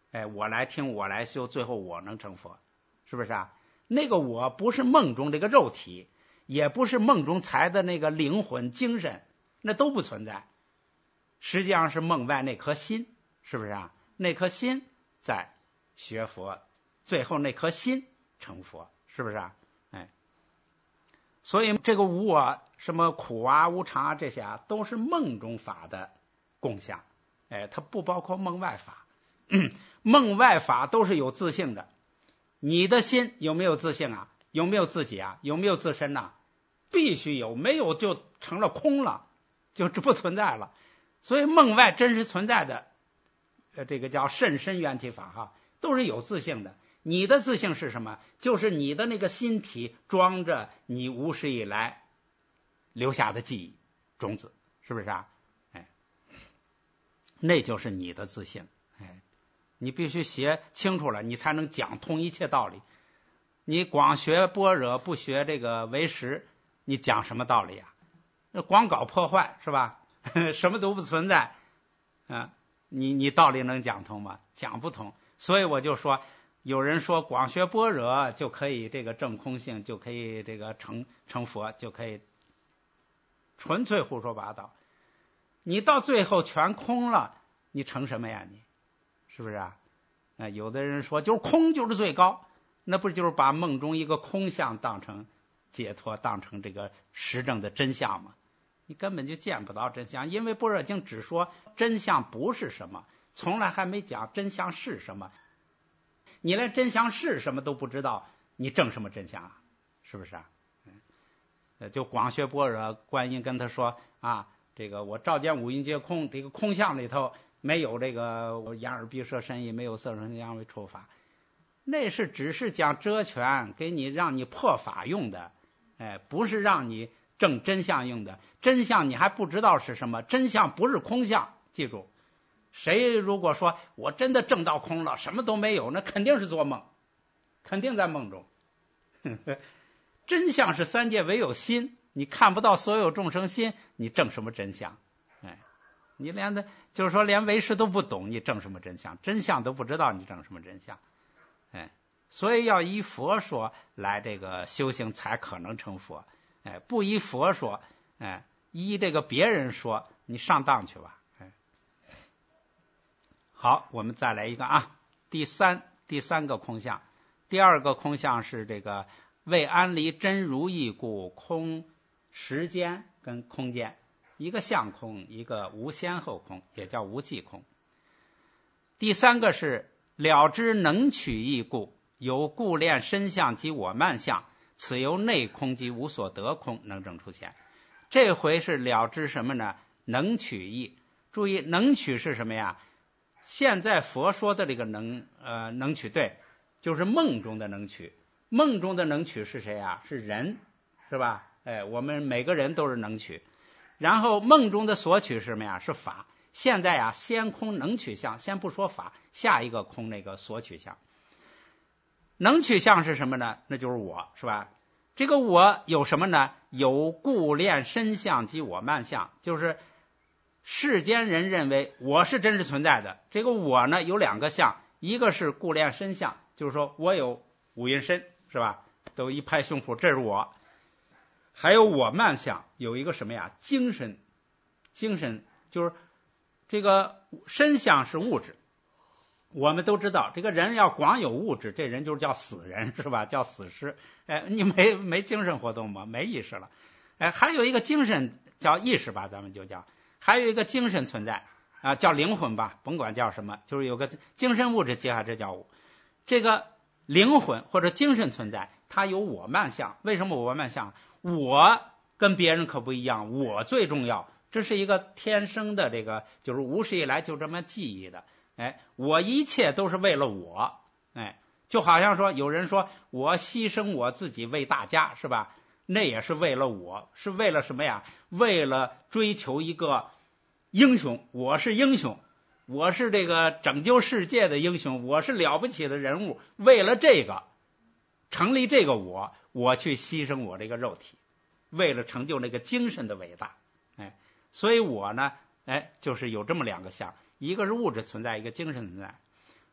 S1: 哎，我来听，我来修，最后我能成佛，是不是啊？那个我不是梦中这个肉体，也不是梦中才的那个灵魂、精神，那都不存在。实际上是梦外那颗心，是不是啊？那颗心在学佛，最后那颗心成佛，是不是啊？哎，所以这个无我、什么苦啊、无常啊这些啊，都是梦中法的共相，哎，它不包括梦外法。梦外法都是有自性的，你的心有没有自性啊？有没有自己啊？有没有自身呐、啊？必须有，没有就成了空了，就不存在了。所以梦外真实存在的，呃，这个叫甚深缘起法哈，都是有自性的。你的自性是什么？就是你的那个心体装着你无始以来留下的记忆种子，是不是啊？哎，那就是你的自性。哎，你必须学清楚了，你才能讲通一切道理。你光学般若不学这个唯识，你讲什么道理啊？那光搞破坏是吧？什么都不存在，啊，你你道理能讲通吗？讲不通。所以我就说，有人说光学般若就可以这个证空性，就可以这个成成佛，就可以，纯粹胡说八道。你到最后全空了，你成什么呀你？是不是啊？呃、有的人说就是空就是最高，那不就是把梦中一个空相当成解脱，当成这个实证的真相吗？你根本就见不到真相，因为般若经只说真相不是什么，从来还没讲真相是什么。你连真相是什么都不知道，你证什么真相啊？是不是啊？嗯，就光学般若，观音跟他说啊，这个我照见五蕴皆空，这个空相里头没有这个我眼耳鼻舌身意，没有色声香味触法，那是只是讲遮权，给你让你破法用的，哎，不是让你证真相用的。真相你还不知道是什么，真相不是空相，记住。谁如果说我真的证到空了，什么都没有，那肯定是做梦，肯定在梦中。真相是三界唯有心，你看不到所有众生心，你证什么真相？哎，你连的就是说连唯识都不懂，你证什么真相？真相都不知道，你证什么真相？哎，所以要依佛说来这个修行才可能成佛。哎，不依佛说，哎，依这个别人说，你上当去吧。哎，好，我们再来一个啊，第三第三个空相，第二个空相是这个为安离真如意故，空时间跟空间，一个相空，一个无先后空，也叫无际空。第三个是了知能取义故，有故练身相及我慢相，此由内空及无所得空能证出现。这回是了知什么呢？能取义。注意能取是什么呀？现在佛说的这个能呃能取，对，就是梦中的能取。梦中的能取是谁啊？是人，是吧？哎，我们每个人都是能取。然后梦中的所取是什么呀？是法。现在呀，先空能取相，先不说法，下一个空那个所取相。能取相是什么呢？那就是我，是吧？这个我有什么呢？有故练身相及我慢相，就是世间人认为我是真实存在的。这个我呢有两个相，一个是故练身相，就是说我有五蕴身，是吧？都一拍胸脯，这是我。还有我慢相，有一个什么呀？精神，精神就是这个身相是物质。我们都知道，这个人要光有物质，这人就是叫死人，是吧？叫死尸。哎，你没没精神活动吗？没意识了。哎，还有一个精神叫意识吧，咱们就叫。还有一个精神存在啊，叫灵魂吧，甭管叫什么，就是有个精神物质结合，这叫我。这个灵魂或者精神存在，它有我慢相。为什么我慢相？我跟别人可不一样，我最重要。这是一个天生的，这个就是无始以来就这么记忆的。哎，我一切都是为了我。哎，就好像说有人说我牺牲我自己为大家，是吧？那也是为了我，是为了什么呀？为了追求一个英雄，我是英雄，我是这个拯救世界的英雄，我是了不起的人物。为了这个成立这个我，我去牺牲我这个肉体，为了成就那个精神的伟大。哎，所以我呢，哎，就是有这么两个相，一个是物质存在，一个精神存在。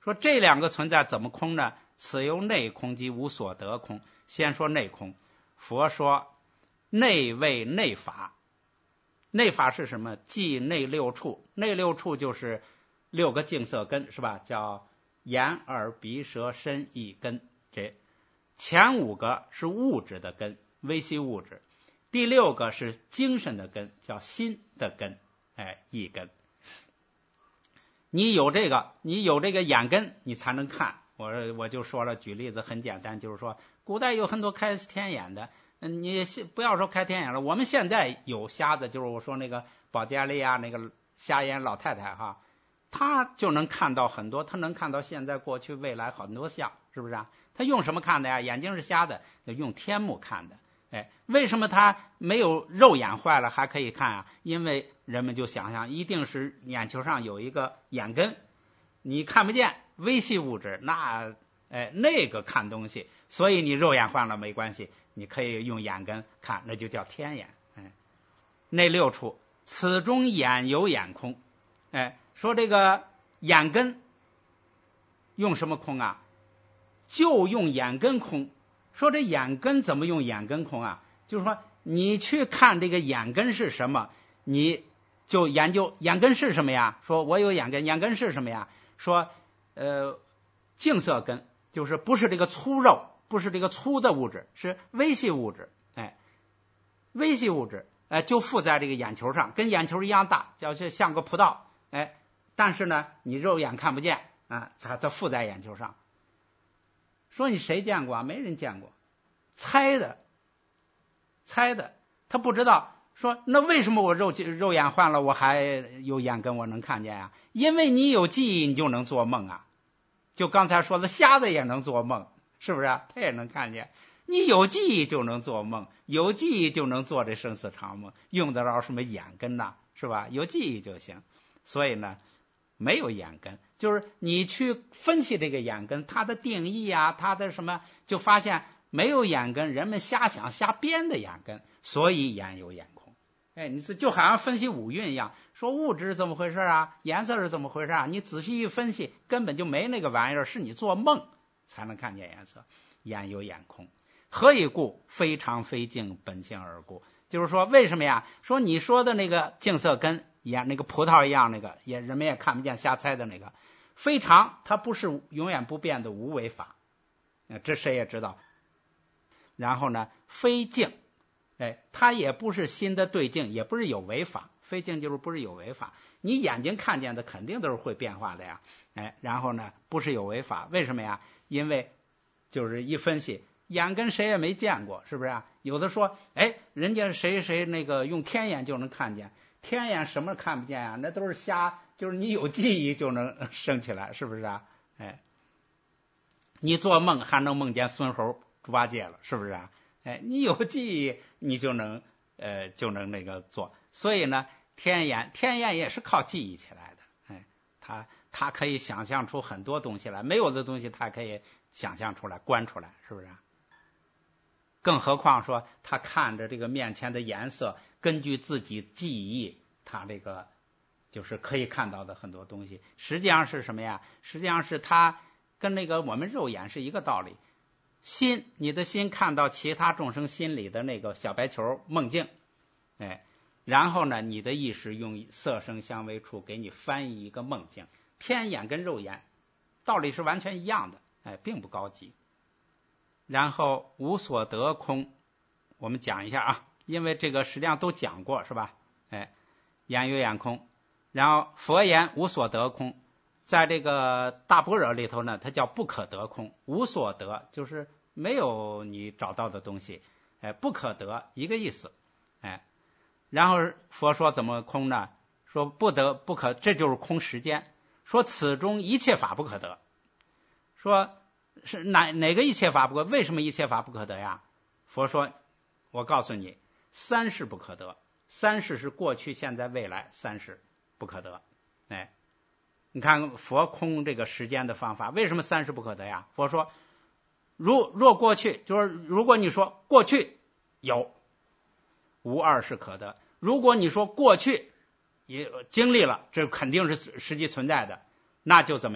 S1: 说这两个存在怎么空呢？此由内空即无所得空。先说内空，佛说内为内法。内法是什么？即内六处。内六处就是六个净色根，是吧？叫眼耳鼻舌身意根。这前五个是物质的根，微细物质。第六个是精神的根，叫心的根，哎，意根。你有这个，你有这个眼根，你才能看。我我就说了，举例子很简单，就是说，古代有很多开天眼的，你不要说开天眼了，我们现在有瞎子，就是我说那个保加利亚那个瞎眼老太太哈，她就能看到很多，她能看到现在、过去、未来很多相，是不是啊？她用什么看的呀？眼睛是瞎的，用天目看的。哎，为什么他没有肉眼坏了还可以看啊？因为人们就想象一定是眼球上有一个眼根，你看不见微细物质，那哎那个看东西，所以你肉眼坏了没关系，你可以用眼根看，那就叫天眼。哎，内六处，此中眼有眼空。哎，说这个眼根用什么空啊？就用眼根空。说这眼根怎么用眼根空啊？就是说你去看这个眼根是什么，你就研究眼根是什么呀？说我有眼根，眼根是什么呀？说呃净色根，就是不是这个粗肉，不是这个粗的物质，是微细物质。哎，微细物质哎就附在这个眼球上，跟眼球一样大，叫像个葡萄。哎，但是呢你肉眼看不见啊，它它附在眼球上。说你谁见过啊？没人见过，猜的，猜的，他不知道。说那为什么我肉肉眼换了，我还有眼根，我能看见啊？因为你有记忆，你就能做梦啊。就刚才说的，瞎子也能做梦，是不是啊？他也能看见。你有记忆就能做梦，有记忆就能做这生死长梦，用得着什么眼根呐？是吧？有记忆就行。所以呢，没有眼根。就是你去分析这个眼根，它的定义啊，它的什么，就发现没有眼根，人们瞎想瞎编的眼根，所以眼有眼空。哎，你就好像分析五蕴一样，说物质是怎么回事啊，颜色是怎么回事啊？你仔细一分析，根本就没那个玩意儿，是你做梦才能看见颜色。眼有眼空，何以故？非常非净，本性而故。就是说，为什么呀？说你说的那个净色根，眼那个葡萄一样，那个也人们也看不见，瞎猜的那个。非常，它不是永远不变的无为法，这谁也知道。然后呢，非净，哎，它也不是新的对境，也不是有为法。非净就是不是有为法，你眼睛看见的肯定都是会变化的呀，哎，然后呢，不是有为法，为什么呀？因为就是一分析，眼跟谁也没见过，是不是啊？有的说，哎，人家谁谁那个用天眼就能看见，天眼什么看不见啊？那都是瞎。就是你有记忆就能升起来，是不是啊？哎，你做梦还能梦见孙猴猪八戒了，是不是啊？哎，你有记忆你就能呃就能那个做。所以呢，天眼天眼也是靠记忆起来的。哎，它它可以想象出很多东西来，没有的东西它可以想象出来、观出来，是不是啊？更何况说他看着这个面前的颜色，根据自己记忆，他这个。就是可以看到的很多东西，实际上是什么呀？实际上是它跟那个我们肉眼是一个道理。心，你的心看到其他众生心里的那个小白球梦境，哎，然后呢，你的意识用色声香味触给你翻译一个梦境。天眼跟肉眼道理是完全一样的，哎，并不高级。然后无所得空，我们讲一下啊，因为这个实际上都讲过，是吧？哎，眼有眼空。然后佛言无所得空，在这个大般若里头呢，它叫不可得空。无所得就是没有你找到的东西，哎，不可得一个意思，哎。然后佛说怎么空呢？说不得不可，这就是空时间。说此中一切法不可得。说是哪哪个一切法不可？为什么一切法不可得呀？佛说，我告诉你，三世不可得。三世是过去、现在、未来，三世。不可得，哎，你看佛空这个时间的方法，为什么三世不可得呀？佛说，如若过去，就是如果你说过去有，无二世可得；如果你说过去也经历了，这肯定是实际存在的，那就怎么样啊？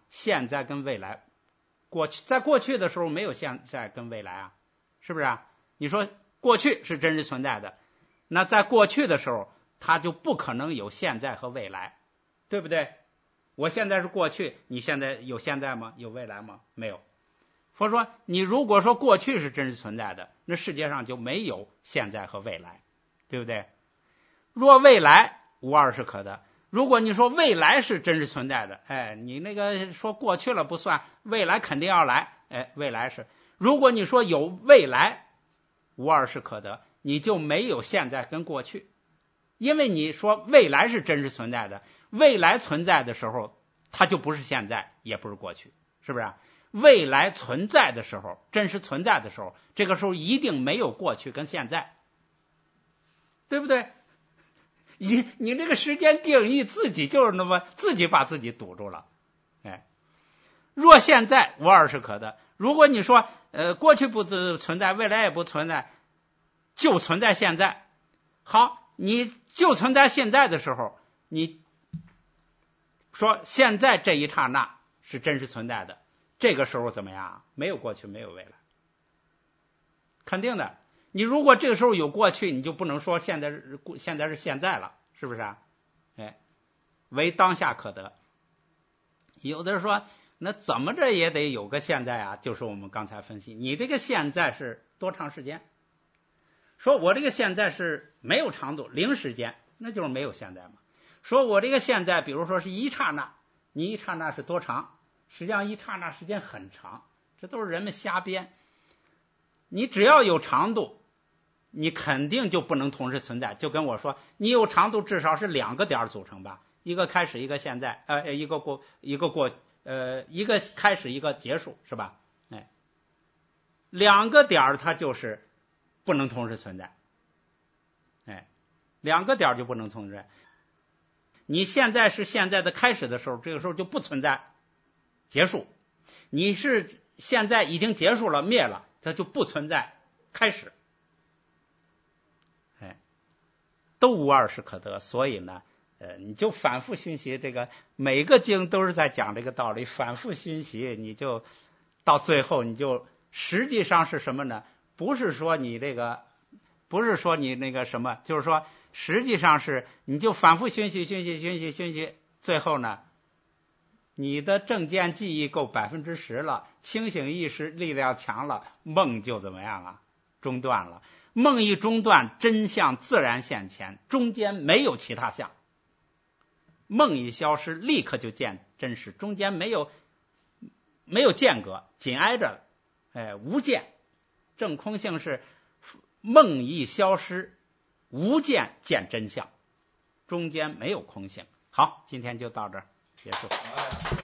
S1: 现在跟未来，过去在过去的时候没有现在跟未来啊，是不是啊？你说过去是真实存在的，那在过去的时候它就不可能有现在和未来，对不对？我现在是过去，你现在有现在吗？有未来吗？没有。佛说你如果说过去是真实存在的，那世界上就没有现在和未来，对不对？若未来无二是可得。如果你说未来是真实存在的，哎，你那个说过去了不算，未来肯定要来，哎，未来是。如果你说有未来无二是可得，你就没有现在跟过去，因为你说未来是真实存在的，未来存在的时候它就不是现在也不是过去，是不是？未来存在的时候，真实存在的时候，这个时候一定没有过去跟现在，对不对？你你这个时间定义自己就是那么自己把自己堵住了，哎，若现在无二是可得。如果你说呃过去不存在，未来也不存在，就存在现在。好，你就存在现在的时候，你说现在这一刹那是真实存在的，这个时候怎么样？没有过去，没有未来，肯定的。你如果这个时候有过去，你就不能说现在是现在是现在了，是不是啊？哎，为当下可得。有的人说，那怎么着也得有个现在啊？就是我们刚才分析，你这个现在是多长时间？说我这个现在是没有长度，零时间，那就是没有现在嘛。说我这个现在，比如说是一刹那，你一刹那是多长？实际上一刹那时间很长，这都是人们瞎编。你只要有长度，你肯定就不能同时存在。就跟我说，你有长度至少是两个点组成吧，一个开始，一个现在，呃，一个过，一个过，呃，一个开始，一个结束，是吧？哎，两个点它就是不能同时存在，哎，两个点就不能同时存在。你现在是现在的开始的时候，这个时候就不存在结束；你是现在已经结束了，灭了，它就不存在开始。哎，都无二是可得。所以呢，呃，你就反复熏习这个，每个经都是在讲这个道理，反复熏习，你就到最后，你就实际上是什么呢？不是说你这个，不是说你那个什么，就是说实际上是你就反复熏习、熏习、熏习、熏习，最后呢，你的正见记忆够百分之十了，清醒意识力量强了，梦就怎么样啊？中断了。梦一中断，真相自然现前，中间没有其他相。梦一消失，立刻就见真实，中间没有没有间隔，紧挨着，哎，无间。正空性是梦一消失，无间见真相，中间没有空性。好，今天就到这儿结束。